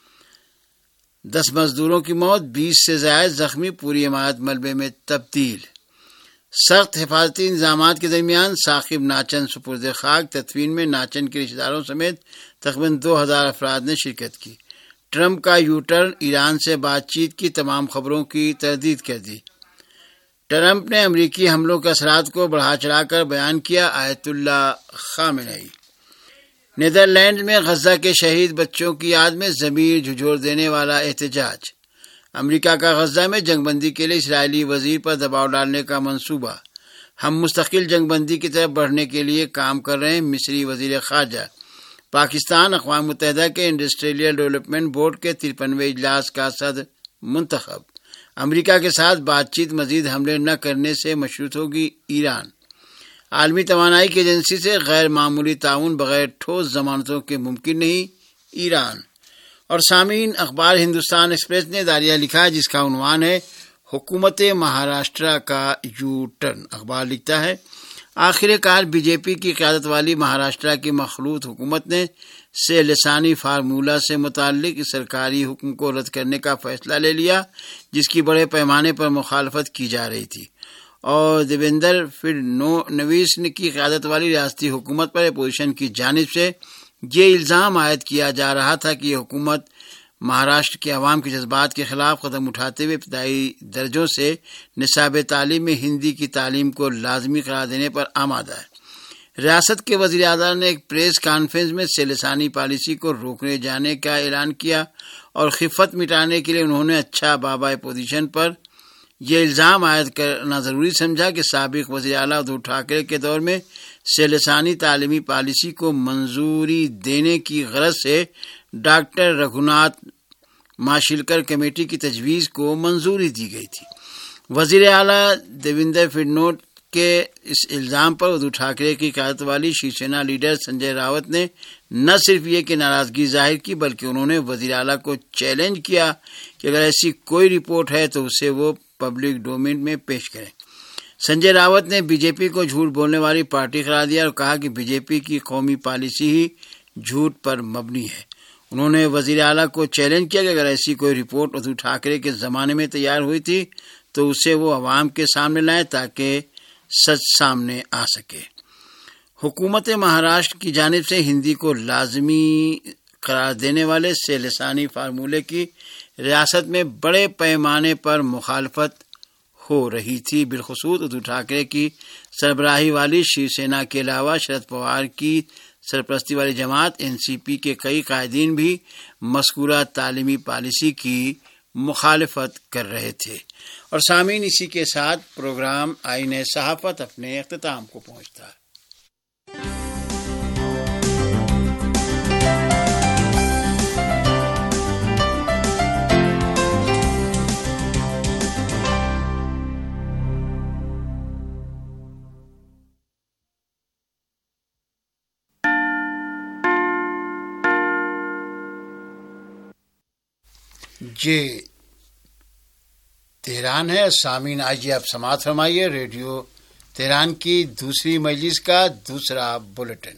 دس مزدوروں کی موت، بیس سے زائد زخمی، پوری عمارت ملبے میں تبدیل۔ سخت حفاظتی انتظامات کے درمیان ثاقب ناچن سپرد خاک۔ تدفین میں ناچن کے رشتہ داروں سمیت تقریباً دو ہزار افراد نے شرکت کی۔ ٹرمپ کا یو ٹرن، ایران سے بات چیت کی تمام خبروں کی تردید کر دی۔ ٹرمپ نے امریکی حملوں کے اثرات کو بڑھا چڑھا کر بیان کیا۔ آیت اللہ خامنئی۔ نیدرلینڈ میں غزہ کے شہید بچوں کی یاد میں ضمیر جھنجھوڑ دینے والا احتجاج۔ امریکہ کا غزہ میں جنگ بندی کے لیے اسرائیلی وزیر پر دباؤ ڈالنے کا منصوبہ۔ ہم مستقل جنگ بندی کی طرف بڑھنے کے لیے کام کر رہے ہیں، مصری وزیر خارجہ۔ پاکستان اقوام متحدہ کے انڈسٹریل ڈیولپمنٹ بورڈ کے ترپنوے اجلاس کا صدر منتخب۔ امریکہ کے ساتھ بات چیت مزید حملے نہ کرنے سے مشروط ہوگی ایران۔ عالمی توانائی کی ایجنسی سے غیر معمولی تعاون بغیر ٹھوس ضمانتوں کے ممکن نہیں، ایران۔ اور سامعین، اخبار ہندوستان ایکسپریس نے داریہ لکھا ہے، جس کا عنوان ہے حکومت مہاراشٹرا کا یو ٹرن۔ اخبار لکھتا ہے، آخر کار بی جے پی کی قیادت والی مہاراشٹرا کی مخلوط حکومت نے سے لسانی فارمولہ سے متعلق اس سرکاری حکم کو رد کرنے کا فیصلہ لے لیا جس کی بڑے پیمانے پر مخالفت کی جا رہی تھی، اور دیویندر فڈنویس کی قیادت والی ریاستی حکومت پر اپوزیشن کی جانب سے یہ الزام عائد کیا جا رہا تھا کہ یہ حکومت مہاراشٹر کے عوام کے جذبات کے خلاف قدم اٹھاتے ہوئے ابتدائی درجوں سے نصاب تعلیم میں ہندی کی تعلیم کو لازمی قرار دینے پر آمادہ ہے۔ ریاست کے وزیر اعظم نے ایک پریس کانفرنس میں سے لسانی پالیسی کو روکنے جانے کا اعلان کیا اور خفت مٹانے کے لیے انہوں نے اچھا بابا اپوزیشن پر یہ الزام عائد کرنا ضروری سمجھا کہ سابق وزیر اعلیٰ ادھو ٹھاکرے کے دور میں سے لسانی تعلیمی پالیسی کو منظوری دینے کی غرض سے ڈاکٹر رگھوناتھ ماشیلکر کمیٹی کی تجویز کو منظوری دی گئی تھی۔ وزیر اعلیٰ دیویندر فڈنویس کے اس الزام پر ادھو ٹھاکرے کی قیادت والی شیو سینا لیڈر سنجے راوت نے نہ صرف یہ کہ ناراضگی ظاہر کی بلکہ انہوں نے وزیر اعلیٰ کو چیلنج کیا کہ اگر ایسی کوئی رپورٹ ہے تو اسے وہ پبلک ڈومین میں پیش کریں۔ سنجے راوت نے بی جے پی کو جھوٹ بولنے والی پارٹی قرار دیا اور کہا کہ بی جے پی کی قومی پالیسی ہی جھوٹ پر مبنی ہے۔ انہوں نے وزیر اعلیٰ کو چیلنج کیا کہ اگر ایسی کوئی رپورٹ ادھو ٹھاکرے کے زمانے میں تیار ہوئی تھی تو اسے وہ عوام کے سامنے لائیں تاکہ سچ سامنے آ سکے۔ حکومت مہاراشٹر کی جانب سے ہندی کو لازمی قرار دینے والے سے لسانی فارمولے کی ریاست میں بڑے پیمانے پر مخالفت ہو رہی تھی، بالخصوص ادھو ٹھاکرے کی سربراہی والی شیو سینا کے علاوہ شرد پوار کی سرپرستی والی جماعت این سی پی کے کئی قائدین بھی مذکورہ تعلیمی پالیسی کی مخالفت کر رہے تھے۔ اور سامعین، اسی کے ساتھ پروگرام آئین صحافت اپنے اختتام کو پہنچتا ہے۔ جی تہران ہے سامعین، آئیے آپ سماعت فرمائیے ریڈیو تہران کی دوسری مجلس کا دوسرا بلیٹن۔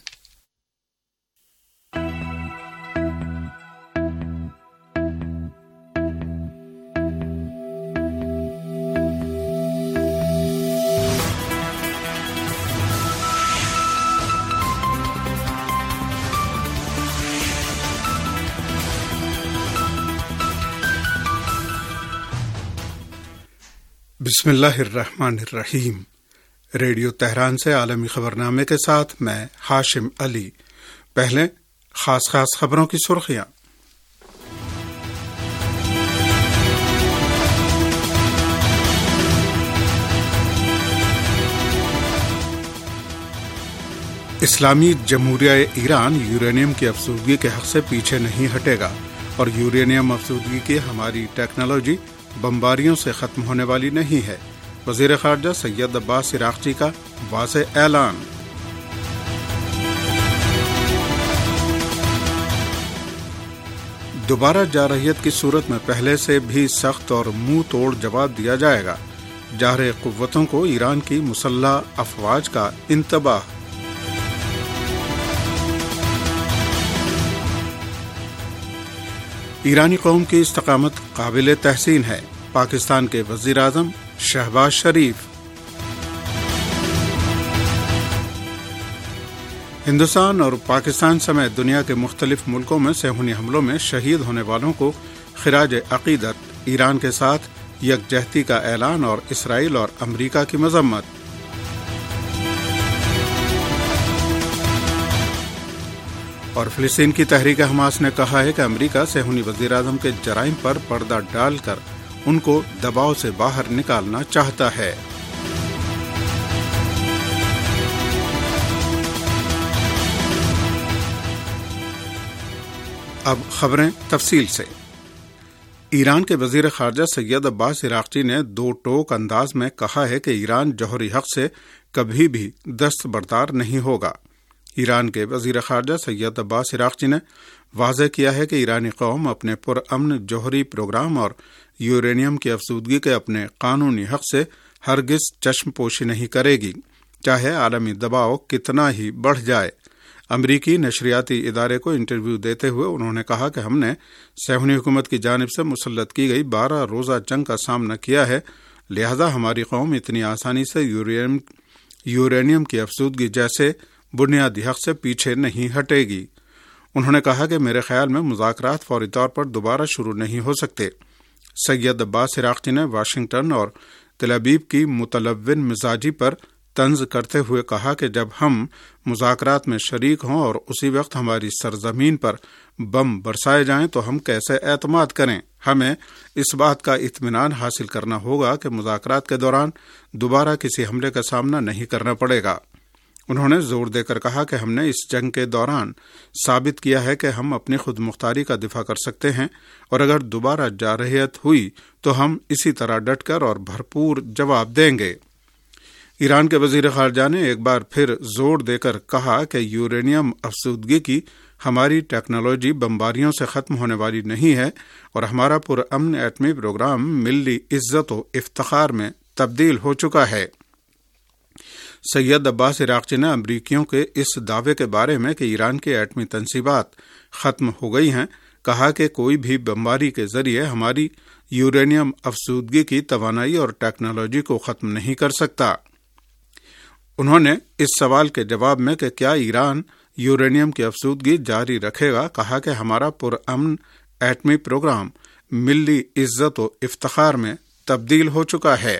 بسم اللہ الرحمن الرحیم۔ ریڈیو تہران سے عالمی خبرنامے کے ساتھ میں ہاشم علی۔ پہلے خاص خاص خبروں کی سرخیاں۔ اسلامی جمہوریہ ایران یورینیم کی افزودگی کے حق سے پیچھے نہیں ہٹے گا اور یورینیم افزودگی کی ہماری ٹیکنالوجی بمباریوں سے ختم ہونے والی نہیں ہے، وزیر خارجہ سید عباس عراقچی کا واضح اعلان۔ دوبارہ جارحیت کی صورت میں پہلے سے بھی سخت اور منہ توڑ جواب دیا جائے گا، جارح قوتوں کو ایران کی مسلح افواج کا انتباہ۔ ایرانی قوم کی استقامت قابل تحسین ہے، پاکستان کے وزیر اعظم شہباز شریف۔ ہندوستان اور پاکستان سمیت دنیا کے مختلف ملکوں میں صہیونی حملوں میں شہید ہونے والوں کو خراج عقیدت، ایران کے ساتھ یکجہتی کا اعلان اور اسرائیل اور امریکہ کی مذمت۔ اور فلسطین کی تحریک حماس نے کہا ہے کہ امریکہ صہیونی وزیر اعظم کے جرائم پر پردہ ڈال کر ان کو دباؤ سے باہر نکالنا چاہتا ہے۔ اب خبریں تفصیل سے۔ ایران کے وزیر خارجہ سید عباس عراقچی نے دو ٹوک انداز میں کہا ہے کہ ایران جوہری حق سے کبھی بھی دستبردار نہیں ہوگا۔ ایران کے وزیر خارجہ سید عباس عراقچی نے واضح کیا ہے کہ ایرانی قوم اپنے پرامن جوہری پروگرام اور یورینیم کی افزودگی کے اپنے قانونی حق سے ہرگز چشم پوشی نہیں کرے گی، چاہے عالمی دباؤ کتنا ہی بڑھ جائے۔ امریکی نشریاتی ادارے کو انٹرویو دیتے ہوئے انہوں نے کہا کہ ہم نے صہیونی حکومت کی جانب سے مسلط کی گئی بارہ روزہ جنگ کا سامنا کیا ہے، لہذا ہماری قوم اتنی آسانی سے یورینیم یورینیم کی افزودگی جیسے بنیادی حق سے پیچھے نہیں ہٹے گی۔ انہوں نے کہا کہ میرے خیال میں مذاکرات فوری طور پر دوبارہ شروع نہیں ہو سکتے۔ سید عباس عراقچی نے واشنگٹن اور تل ابیب کی متلون مزاجی پر طنز کرتے ہوئے کہا کہ جب ہم مذاکرات میں شریک ہوں اور اسی وقت ہماری سرزمین پر بم برسائے جائیں تو ہم کیسے اعتماد کریں؟ ہمیں اس بات کا اطمینان حاصل کرنا ہوگا کہ مذاکرات کے دوران دوبارہ کسی حملے کا سامنا نہیں کرنا پڑے گا۔ انہوں نے زور دے کر کہا کہ ہم نے اس جنگ کے دوران ثابت کیا ہے کہ ہم اپنی خود مختاری کا دفاع کر سکتے ہیں، اور اگر دوبارہ جارحیت ہوئی تو ہم اسی طرح ڈٹ کر اور بھرپور جواب دیں گے۔ ایران کے وزیر خارجہ نے ایک بار پھر زور دے کر کہا کہ یورینیم افزودگی کی ہماری ٹیکنالوجی بمباریوں سے ختم ہونے والی نہیں ہے، اور ہمارا پرامن ایٹمی پروگرام ملی عزت و افتخار میں تبدیل ہو چکا ہے۔ سید عباس عراقچی نے امریکیوں کے اس دعوے کے بارے میں کہ ایران کی ایٹمی تنصیبات ختم ہو گئی ہیں کہا کہ کوئی بھی بمباری کے ذریعے ہماری یورینیم افزودگی کی توانائی اور ٹیکنالوجی کو ختم نہیں کر سکتا۔ انہوں نے اس سوال کے جواب میں کہ کیا ایران یورینیم کی افزودگی جاری رکھے گا کہا کہ ہمارا پرامن ایٹمی پروگرام ملی عزت و افتخار میں تبدیل ہو چکا ہے۔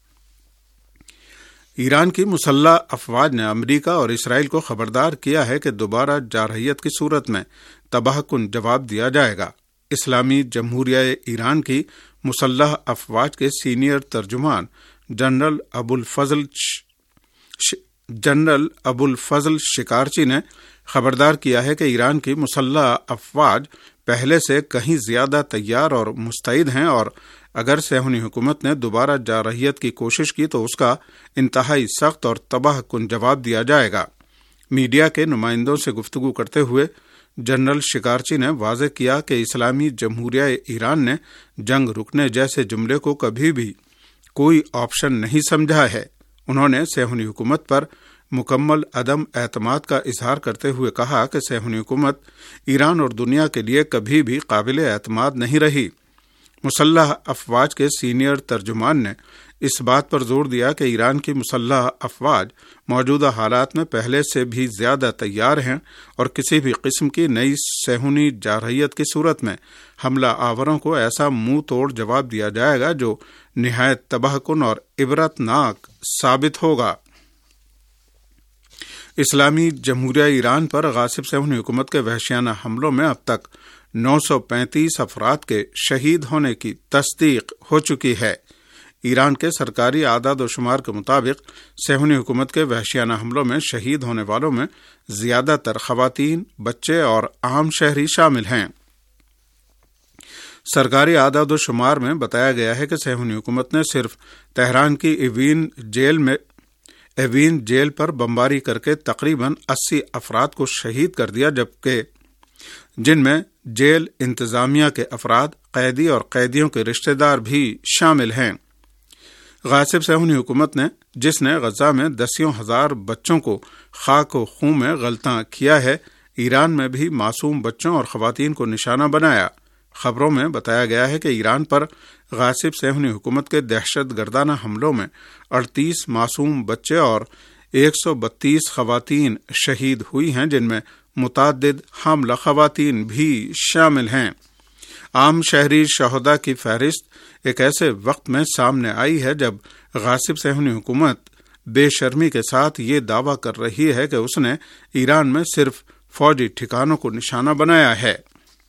ایران کی مسلح افواج نے امریکہ اور اسرائیل کو خبردار کیا ہے کہ دوبارہ جارحیت کی صورت میں تباہ کن جواب دیا جائے گا۔ اسلامی جمہوریہ ایران کی مسلح افواج کے سینئر ترجمان جنرل ابو الفضل ش... جنرل ابو الفضل شکارچی نے خبردار کیا ہے کہ ایران کی مسلح افواج پہلے سے کہیں زیادہ تیار اور مستعد ہیں، اور اگر صہیونی حکومت نے دوبارہ جارحیت کی کوشش کی تو اس کا انتہائی سخت اور تباہ کن جواب دیا جائے گا۔ میڈیا کے نمائندوں سے گفتگو کرتے ہوئے جنرل شکارچی نے واضح کیا کہ اسلامی جمہوریہ ایران نے جنگ رکنے جیسے جملے کو کبھی بھی کوئی آپشن نہیں سمجھا ہے۔ انہوں نے صہیونی حکومت پر مکمل عدم اعتماد کا اظہار کرتے ہوئے کہا کہ صہیونی حکومت ایران اور دنیا کے لیے کبھی بھی قابل اعتماد نہیں رہی۔ مسلح افواج کے سینئر ترجمان نے اس بات پر زور دیا کہ ایران کی مسلح افواج موجودہ حالات میں پہلے سے بھی زیادہ تیار ہیں، اور کسی بھی قسم کی نئی صہیونی جارحیت کی صورت میں حملہ آوروں کو ایسا منہ توڑ جواب دیا جائے گا جو نہایت تباہ کن اور عبرت ناک ثابت ہوگا۔ اسلامی جمہوریہ ایران پر غاصب صہیونی حکومت کے وحشیانہ حملوں میں اب تک نو سو پینتیس افراد کے شہید ہونے کی تصدیق ہو چکی ہے۔ ایران کے سرکاری اعداد و شمار کے مطابق صہیونی حکومت کے وحشیانہ حملوں میں شہید ہونے والوں میں زیادہ تر خواتین، بچے اور عام شہری شامل ہیں۔ سرکاری اعداد و شمار میں بتایا گیا ہے کہ صہیونی حکومت نے صرف تہران کی ایوین جیل میں ایوین جیل پر بمباری کر کے تقریباً اسی افراد کو شہید کر دیا، جبکہ جن میں جیل انتظامیہ کے افراد، قیدی اور قیدیوں کے رشتہ دار بھی شامل ہیں۔ غاصب صہیونی حکومت نے جس نے غزہ میں دسیوں ہزار بچوں کو خاک و خون میں غلطاں کیا ہے، ایران میں بھی معصوم بچوں اور خواتین کو نشانہ بنایا۔ خبروں میں بتایا گیا ہے کہ ایران پر غاصب صہیونی حکومت کے دہشت گردانہ حملوں میں اڑتیس معصوم بچے اور ایک سو بتیس خواتین شہید ہوئی ہیں، جن میں متعدد حاملہ خواتین بھی شامل ہیں۔ عام شہری شہداء کی فہرست ایک ایسے وقت میں سامنے آئی ہے جب غاصب صہیونی حکومت بے شرمی کے ساتھ یہ دعویٰ کر رہی ہے کہ اس نے ایران میں صرف فوجی ٹھکانوں کو نشانہ بنایا ہے۔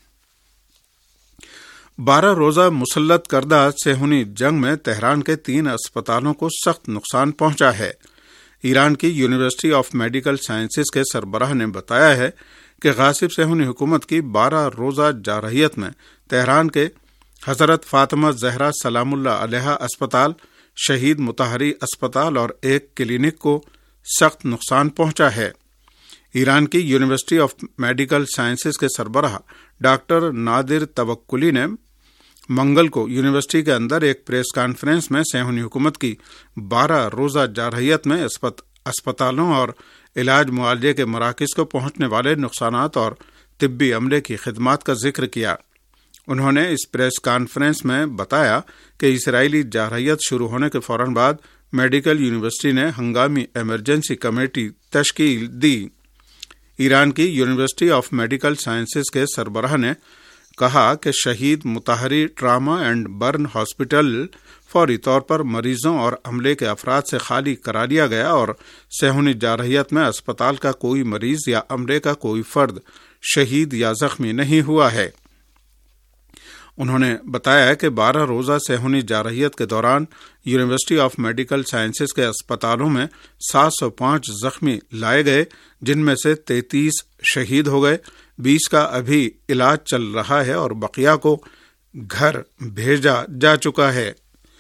بارہ روزہ مسلط کردہ صہیونی جنگ میں تہران کے تین اسپتالوں کو سخت نقصان پہنچا ہے۔ ایران کی یونیورسٹی آف میڈیکل سائنسز کے سربراہ نے بتایا ہے کہ غاصب صہیونی حکومت کی بارہ روزہ جارحیت میں تہران کے حضرت فاطمہ زہرا سلام اللہ علیہا اسپتال، شہید مطہری اسپتال اور ایک کلینک کو سخت نقصان پہنچا ہے۔ ایران کی یونیورسٹی آف میڈیکل سائنسز کے سربراہ ڈاکٹر نادر توکلی نے منگل کو یونیورسٹی کے اندر ایک پریس کانفرنس میں صہیونی حکومت کی بارہ روزہ جارحیت میں اسپتالوں اور علاج معالجے کے مراکز کو پہنچنے والے نقصانات اور طبی عملے کی خدمات کا ذکر کیا۔ انہوں نے اس پریس کانفرنس میں بتایا کہ اسرائیلی جارحیت شروع ہونے کے فوراً بعد میڈیکل یونیورسٹی نے ہنگامی ایمرجنسی کمیٹی تشکیل دی۔ ایران کی یونیورسٹی آف میڈیکل سائنسز کے سربراہ نے کہا کہ شہید Motahari trauma and burn hospital فوری طور پر مریضوں اور عملے کے افراد سے خالی کرا لیا گیا اور صہیونی جارحیت میں اسپتال کا کوئی مریض یا عملے کا کوئی فرد شہید یا زخمی نہیں ہوا ہے۔ انہوں نے بتایا کہ بارہ روزہ صہیونی جارحیت کے دوران یونیورسٹی آف میڈیکل سائنسز کے اسپتالوں میں سات سو پانچ زخمی لائے گئے، جن میں سے تینتیس شہید ہو گئے، بیس کا ابھی علاج چل رہا ہے اور بقیہ کو گھر بھیجا جا چکا ہے۔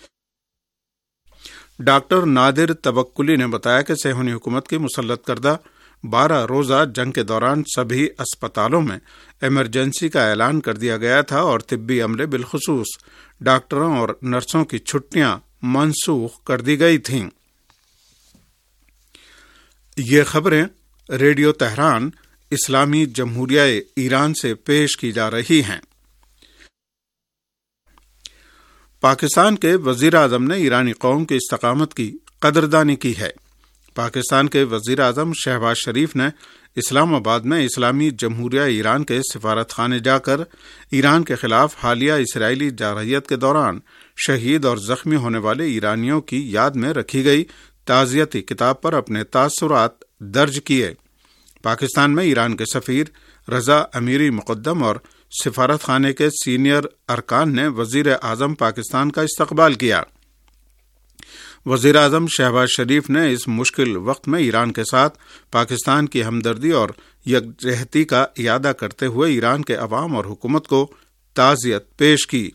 ڈاکٹر نادر توکلی نے بتایا کہ صہیونی حکومت کی مسلط کردہ بارہ روزہ جنگ کے دوران سبھی اسپتالوں میں ایمرجنسی کا اعلان کر دیا گیا تھا اور طبی عملے بالخصوص ڈاکٹروں اور نرسوں کی چھٹیاں منسوخ کر دی گئی تھیں۔ یہ خبریں ریڈیو تہران اسلامی جمہوریہ ایران سے پیش کی جا رہی ہیں۔ پاکستان کے وزیر اعظم نے ایرانی قوم کی استقامت کی قدردانی کی ہے۔ پاکستان کے وزیر اعظم شہباز شریف نے اسلام آباد میں اسلامی جمہوریہ ایران کے سفارت خانے جا کر ایران کے خلاف حالیہ اسرائیلی جارحیت کے دوران شہید اور زخمی ہونے والے ایرانیوں کی یاد میں رکھی گئی تعزیتی کتاب پر اپنے تاثرات درج کیے۔ پاکستان میں ایران کے سفیر رضا امیری مقدم اور سفارت خانے کے سینئر ارکان نے وزیر اعظم پاکستان کا استقبال کیا۔ وزیر اعظم شہباز شریف نے اس مشکل وقت میں ایران کے ساتھ پاکستان کی ہمدردی اور یکجہتی کا اعادہ کرتے ہوئے ایران کے عوام اور حکومت کو تعزیت پیش کی۔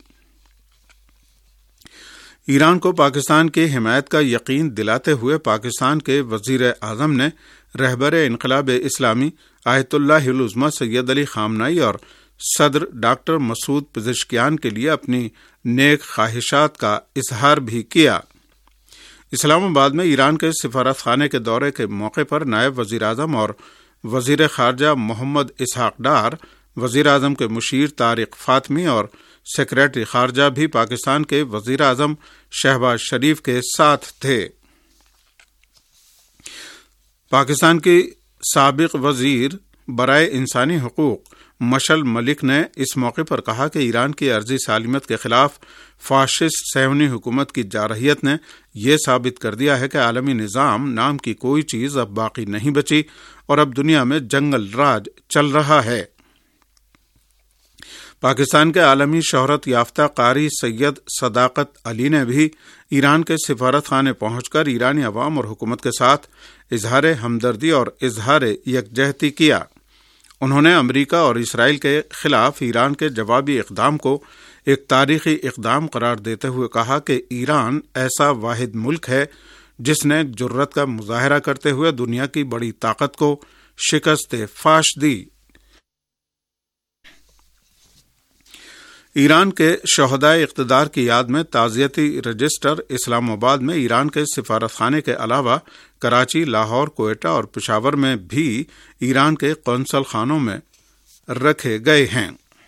ایران کو پاکستان کی حمایت کا یقین دلاتے ہوئے پاکستان کے وزیر اعظم نے رہبر انقلاب اسلامی آیت اللہ العظمی سید علی خامنئی اور صدر ڈاکٹر مسعود پزشکیان کے لیے اپنی نیک خواہشات کا اظہار بھی کیا۔ اسلام آباد میں ایران کے سفارت خانے کے دورے کے موقع پر نائب وزیر اعظم اور وزیر خارجہ محمد اسحاق ڈار، وزیر اعظم کے مشیر طارق فاطمی اور سیکریٹری خارجہ بھی پاکستان کے وزیر اعظم شہباز شریف کے ساتھ تھے۔ پاکستان کی سابق وزیر برائے انسانی حقوق مشل ملک نے اس موقع پر کہا کہ ایران کی عرضی سالمیت کے خلاف فاشسٹ صہیونی حکومت کی جارحیت نے یہ ثابت کر دیا ہے کہ عالمی نظام نام کی کوئی چیز اب باقی نہیں بچی اور اب دنیا میں جنگل راج چل رہا ہے۔ پاکستان کے عالمی شہرت یافتہ قاری سید صداقت علی نے بھی ایران کے سفارت خانے پہنچ کر ایرانی عوام اور حکومت کے ساتھ اظہار ہمدردی اور اظہار یکجہتی کیا۔ انہوں نے امریکہ اور اسرائیل کے خلاف ایران کے جوابی اقدام کو ایک تاریخی اقدام قرار دیتے ہوئے کہا کہ ایران ایسا واحد ملک ہے جس نے جرت کا مظاہرہ کرتے ہوئے دنیا کی بڑی طاقت کو شکست فاش دی۔ ایران کے شہدائے اقتدار کی یاد میں تعزیتی رجسٹر اسلام آباد میں ایران کے سفارت خانے کے علاوہ کراچی، لاہور، کوئٹہ اور پشاور میں بھی ایران کے قونصل خانوں میں رکھے گئے ہیں۔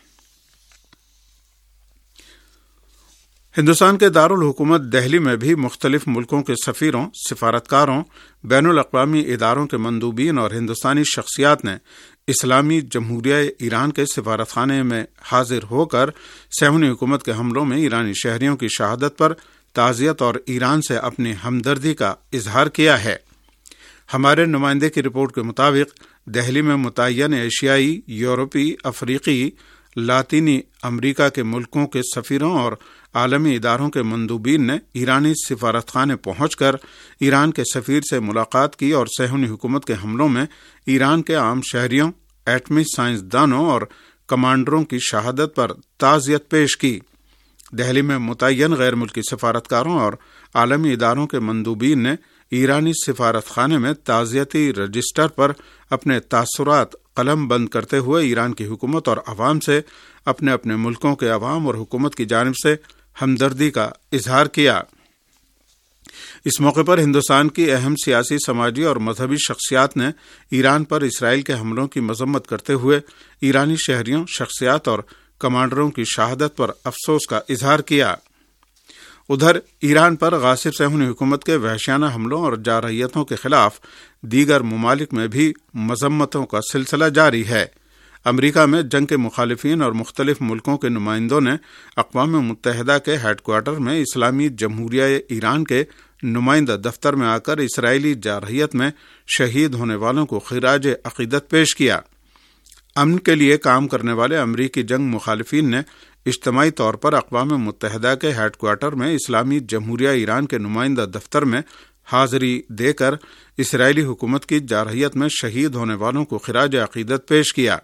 ہندوستان کے دارالحکومت دہلی میں بھی مختلف ملکوں کے سفیروں، سفارتکاروں، بین الاقوامی اداروں کے مندوبین اور ہندوستانی شخصیات نے اسلامی جمہوریہ ایران کے سفارت خانے میں حاضر ہو کر صہیونی حکومت کے حملوں میں ایرانی شہریوں کی شہادت پر تعزیت اور ایران سے اپنی ہمدردی کا اظہار کیا ہے۔ ہمارے نمائندے کی رپورٹ کے مطابق دہلی میں متعین ایشیائی، یورپی، افریقی، لاطینی امریکہ کے ملکوں کے سفیروں اور عالمی اداروں کے مندوبین نے ایرانی سفارت خانے پہنچ کر ایران کے سفیر سے ملاقات کی اور صہیونی حکومت کے حملوں میں ایران کے عام شہریوں، ایٹمی سائنسدانوں اور کمانڈروں کی شہادت پر تعزیت پیش کی۔ دہلی میں متعین غیر ملکی سفارتکاروں اور عالمی اداروں کے مندوبین نے ایرانی سفارت خانے میں تعزیتی رجسٹر پر اپنے تاثرات قلم بند کرتے ہوئے ایران کی حکومت اور عوام سے اپنے اپنے ملکوں کے عوام اور حکومت کی جانب سے ہمدردی کا اظہار کیا۔ اس موقع پر ہندوستان کی اہم سیاسی، سماجی اور مذہبی شخصیات نے ایران پر اسرائیل کے حملوں کی مذمت کرتے ہوئے ایرانی شہریوں، شخصیات اور کمانڈروں کی شہادت پر افسوس کا اظہار کیا۔ ادھر ایران پر غاصب صہیونی حکومت کے وحشیانہ حملوں اور جارحیتوں کے خلاف دیگر ممالک میں بھی مذمتوں کا سلسلہ جاری ہے۔ امریکہ میں جنگ کے مخالفین اور مختلف ملکوں کے نمائندوں نے اقوام متحدہ کے ہیڈ کوارٹر میں اسلامی جمہوریہ ایران کے نمائندہ دفتر میں آ کر اسرائیلی جارحیت میں شہید ہونے والوں کو خراج عقیدت پیش کیا۔ امن کے لیے کام کرنے والے امریکی جنگ مخالفین نے اجتماعی طور پر اقوام متحدہ کے ہیڈ کوارٹر میں اسلامی جمہوریہ ایران کے نمائندہ دفتر میں حاضری دے کر اسرائیلی حکومت کی جارحیت میں شہید ہونے والوں کو خراج عقیدت پیش کیا۔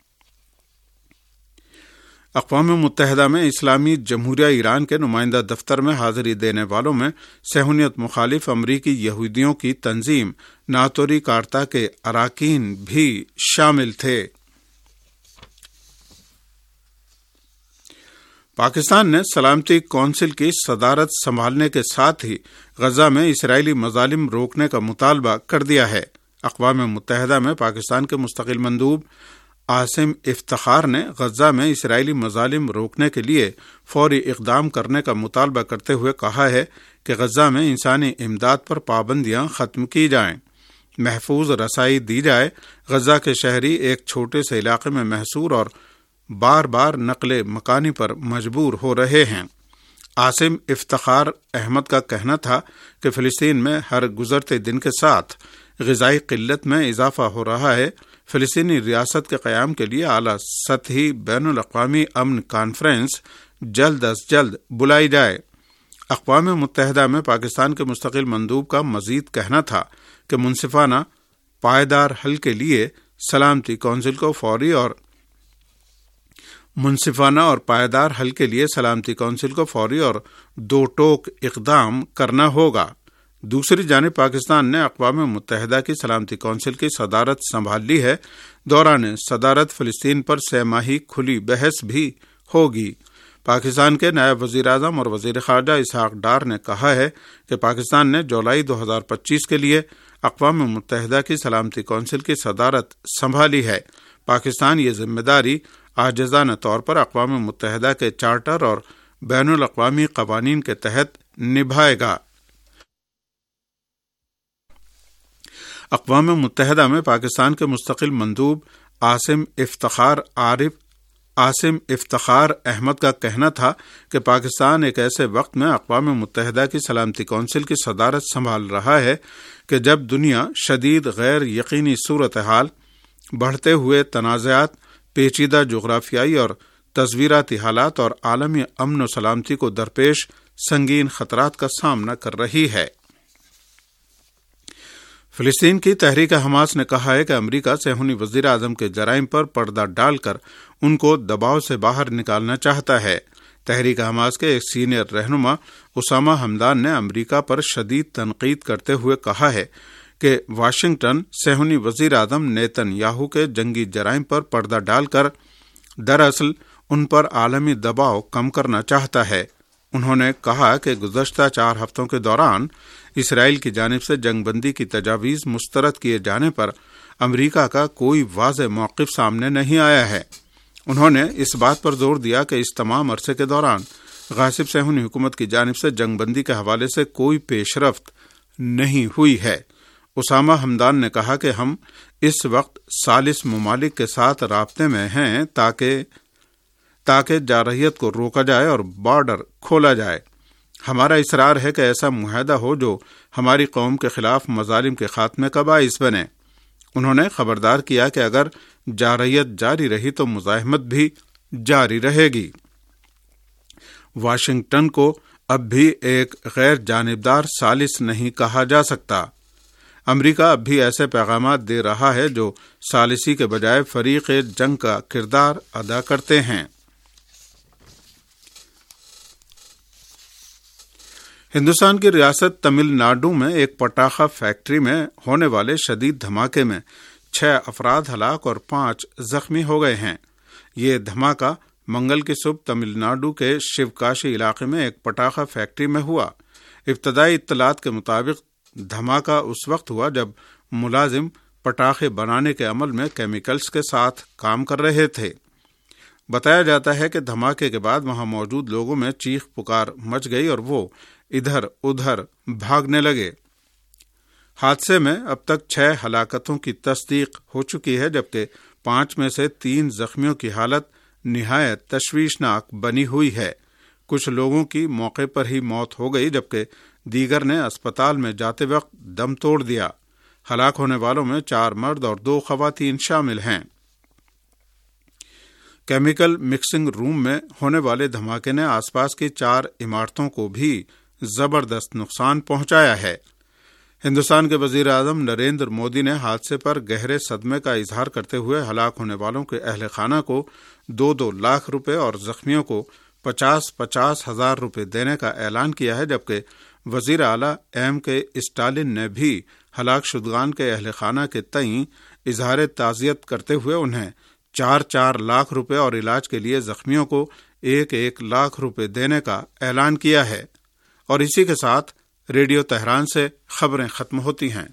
اقوام متحدہ میں اسلامی جمہوریہ ایران کے نمائندہ دفتر میں حاضری دینے والوں میں صہیونیت مخالف امریکی یہودیوں کی تنظیم ناتوری کارتا کے اراکین بھی شامل تھے۔ پاکستان نے سلامتی کونسل کی صدارت سنبھالنے کے ساتھ ہی غزہ میں اسرائیلی مظالم روکنے کا مطالبہ کر دیا ہے۔ اقوام متحدہ میں پاکستان کے مستقل مندوب عاصم افتخار نے غزہ میں اسرائیلی مظالم روکنے کے لیے فوری اقدام کرنے کا مطالبہ کرتے ہوئے کہا ہے کہ غزہ میں انسانی امداد پر پابندیاں ختم کی جائیں، محفوظ رسائی دی جائے۔ غزہ کے شہری ایک چھوٹے سے علاقے میں محصور اور بار بار نقل مکانی پر مجبور ہو رہے ہیں۔ عاصم افتخار احمد کا کہنا تھا کہ فلسطین میں ہر گزرتے دن کے ساتھ غذائی قلت میں اضافہ ہو رہا ہے۔ فلسطینی ریاست کے قیام کے لیے اعلیٰ سطحی بین الاقوامی امن کانفرنس جلد از جلد بلائی جائے۔ اقوام متحدہ میں پاکستان کے مستقل مندوب کا مزید کہنا تھا کہ منصفانہ پائیدار حل کے لیے سلامتی کونسل کو فوری اور منصفانہ اور پائیدار حل کے لیے سلامتی کونسل کو فوری اور دو ٹوک اقدام کرنا ہوگا۔ دوسری جانب پاکستان نے اقوام متحدہ کی سلامتی کونسل کی صدارت سنبھال لی ہے۔ دوران صدارت فلسطین پر سہ ماہی کھلی بحث بھی ہوگی۔ پاکستان کے نائب وزیر اعظم اور وزیر خارجہ اسحاق ڈار نے کہا ہے کہ پاکستان نے جولائی دو ہزار پچیس کے لیے اقوام متحدہ کی سلامتی کونسل کی صدارت سنبھالی ہے۔ پاکستان یہ ذمہ داری عاجزانہ طور پر اقوام متحدہ کے چارٹر اور بین الاقوامی قوانین کے تحت نبھائے گا۔ اقوام متحدہ میں پاکستان کے مستقل مندوب عاصم افتخار عارف عاصم افتخار احمد کا کہنا تھا کہ پاکستان ایک ایسے وقت میں اقوام متحدہ کی سلامتی کونسل کی صدارت سنبھال رہا ہے کہ جب دنیا شدید غیر یقینی صورتحال، بڑھتے ہوئے تنازعات، پیچیدہ جغرافیائی اور تصویراتی حالات اور عالمی امن و سلامتی کو درپیش سنگین خطرات کا سامنا کر رہی ہے۔ فلسطین کی تحریک حماس نے کہا ہے کہ امریکہ صہیونی وزیر اعظم کے جرائم پر پردہ ڈال کر ان کو دباؤ سے باہر نکالنا چاہتا ہے۔ تحریک حماس کے ایک سینئر رہنما اسامہ حمدان نے امریکہ پر شدید تنقید کرتے ہوئے کہا ہے کہ واشنگٹن صہیونی وزیر اعظم نیتن یاہو کے جنگی جرائم پر پردہ ڈال کر دراصل ان پر عالمی دباؤ کم کرنا چاہتا ہے۔ انہوں نے کہا کہ گزشتہ چار ہفتوں کے دوران اسرائیل کی جانب سے جنگ بندی کی تجاویز مسترد کیے جانے پر امریکہ کا کوئی واضح موقف سامنے نہیں آیا ہے۔ انہوں نے اس بات پر زور دیا کہ اس تمام عرصے کے دوران غاصب صہیونی حکومت کی جانب سے جنگ بندی کے حوالے سے کوئی پیش رفت نہیں ہوئی ہے۔ اسامہ حمدان نے کہا کہ ہم اس وقت ثالث ممالک کے ساتھ رابطے میں ہیں تاکہ تاکہ جارحیت کو روکا جائے اور بارڈر کھولا جائے۔ ہمارا اصرار ہے کہ ایسا معاہدہ ہو جو ہماری قوم کے خلاف مظالم کے خاتمے کا باعث بنے۔ انہوں نے خبردار کیا کہ اگر جارحیت جاری رہی تو مزاحمت بھی جاری رہے گی۔ واشنگٹن کو اب بھی ایک غیر جانبدار ثالث نہیں کہا جا سکتا۔ امریکہ اب بھی ایسے پیغامات دے رہا ہے جو ثالثی کے بجائے فریق جنگ کا کردار ادا کرتے ہیں۔ ہندوستان کی ریاست تمل ناڈو میں ایک پٹاخہ فیکٹری میں ہونے والے شدید دھماکے میں چھ افراد ہلاک اور پانچ زخمی ہو گئے ہیں۔ یہ دھماکہ منگل کی صبح تمل ناڈو کے شیوکاشی علاقے میں ایک پٹاخہ فیکٹری میں ہوا۔ ابتدائی اطلاعات کے مطابق دھماکہ اس وقت ہوا جب ملازم پٹاخے بنانے کے عمل میں کیمیکلز کے ساتھ کام کر رہے تھے۔ بتایا جاتا ہے کہ دھماکے کے بعد وہاں موجود لوگوں میں چیخ پکار مچ گئی اور وہ ادھر ادھر بھاگنے لگے۔ حادثے میں اب تک چھ ہلاکتوں کی تصدیق ہو چکی ہے، جبکہ پانچ میں سے تین زخمیوں کی حالت نہایت تشویشناک بنی ہوئی ہے۔ کچھ لوگوں کی موقع پر ہی موت ہو گئی، جبکہ دیگر نے اسپتال میں جاتے وقت دم توڑ دیا۔ ہلاک ہونے والوں میں چار مرد اور دو خواتین شامل ہیں۔ کیمیکل مکسنگ روم میں ہونے والے دھماکے نے آس پاس کی چار عمارتوں کو بھی زبردست نقصان پہنچایا ہے۔ ہندوستان کے وزیر اعظم نریندر مودی نے حادثے پر گہرے صدمے کا اظہار کرتے ہوئے ہلاک ہونے والوں کے اہل خانہ کو دو دو لاکھ روپے اور زخمیوں کو پچاس پچاس ہزار روپے دینے کا اعلان کیا ہے، جبکہ وزیر اعلیٰ ایم کے اسٹالن نے بھی ہلاک شدگان کے اہل خانہ کے تئیں اظہار تعزیت کرتے ہوئے انہیں چار چار لاکھ روپے اور علاج کے لیے زخمیوں کو ایک ایک لاکھ روپے دینے کا اعلان کیا ہے۔ اور اسی کے ساتھ ریڈیو تہران سے خبریں ختم ہوتی ہیں۔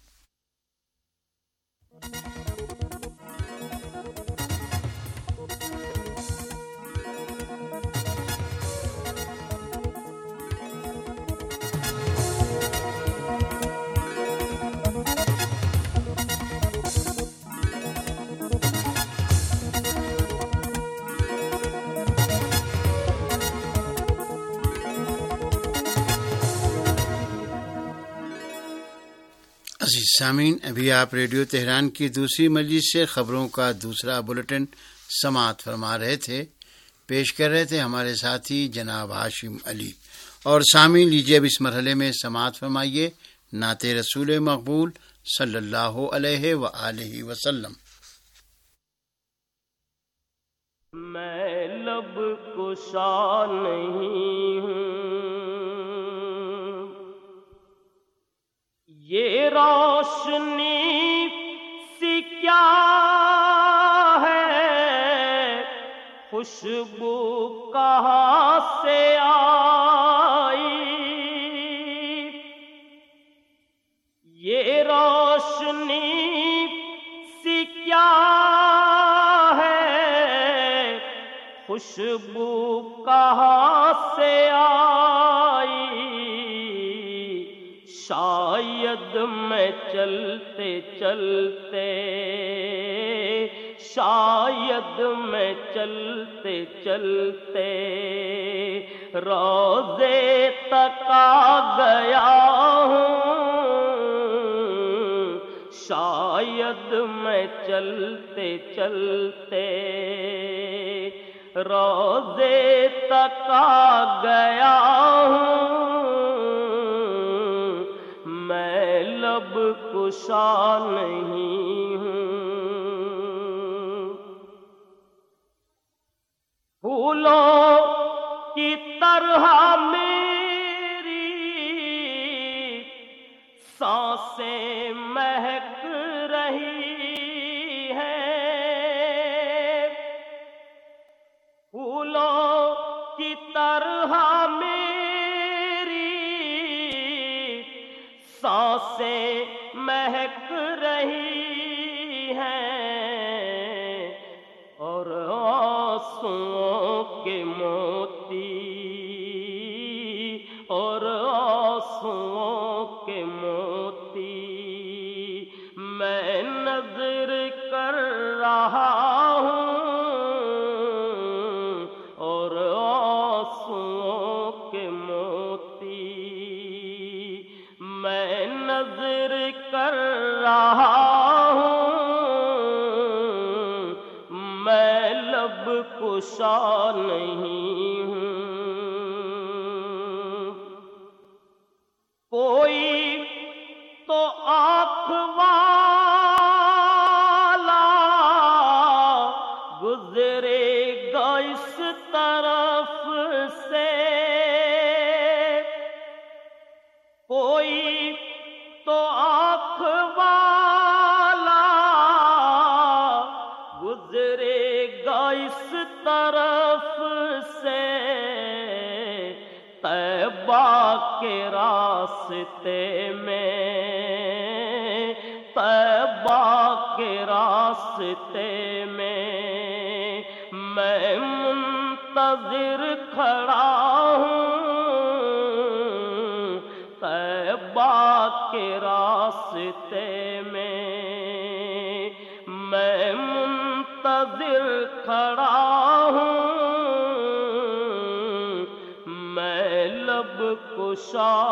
عزیز سامعین، ابھی آپ ریڈیو تہران کی دوسری مجلس سے خبروں کا دوسرا بلیٹن سماعت فرما رہے تھے۔ پیش کر رہے تھے ہمارے ساتھی جناب ہاشم علی۔ اور سامعین، لیجیے اب اس مرحلے میں سماعت فرمائیے نعت رسول مقبول صلی اللہ علیہ وآلہ وسلم۔ میں لب کشا نہیں ہوں، یہ روشنی سی کیا ہے، خوشبو کہاں سے آئی، یہ روشنی سی کیا ہے، خوشبو کہاں سے آئی، شاید میں چلتے چلتے شاید میں چلتے چلتے روضے تک آ گیا ہوں، شاید میں چلتے چلتے روضے تک آ گیا ہوں، میں لب کشا نہیں ہوں، پھولوں کی طرح میری سانسیں مہک رہی ہیں، پھولوں کی طرح میری سانسیں مہک رہی ہیں، اور آنسوؤں کے موتی اور آنسوؤں کے موتی میں نظر کر رہا ہوں، اور آنسوؤں کے موتی میں نظر کر رہا ہوں، میں لب کشا نہیں ہوں، کوئی تو آنکھ والا گزرے گا اس طرف سے، کوئی تو آنکھ والا گزرے گا اس طرف سے، طیبہ کے راستے میں، طیبہ کے راستے میں میں منتظر کھڑا ہوں، طیبہ کے راستے میں میں منتظر کھڑا ہوں، میں لب کشا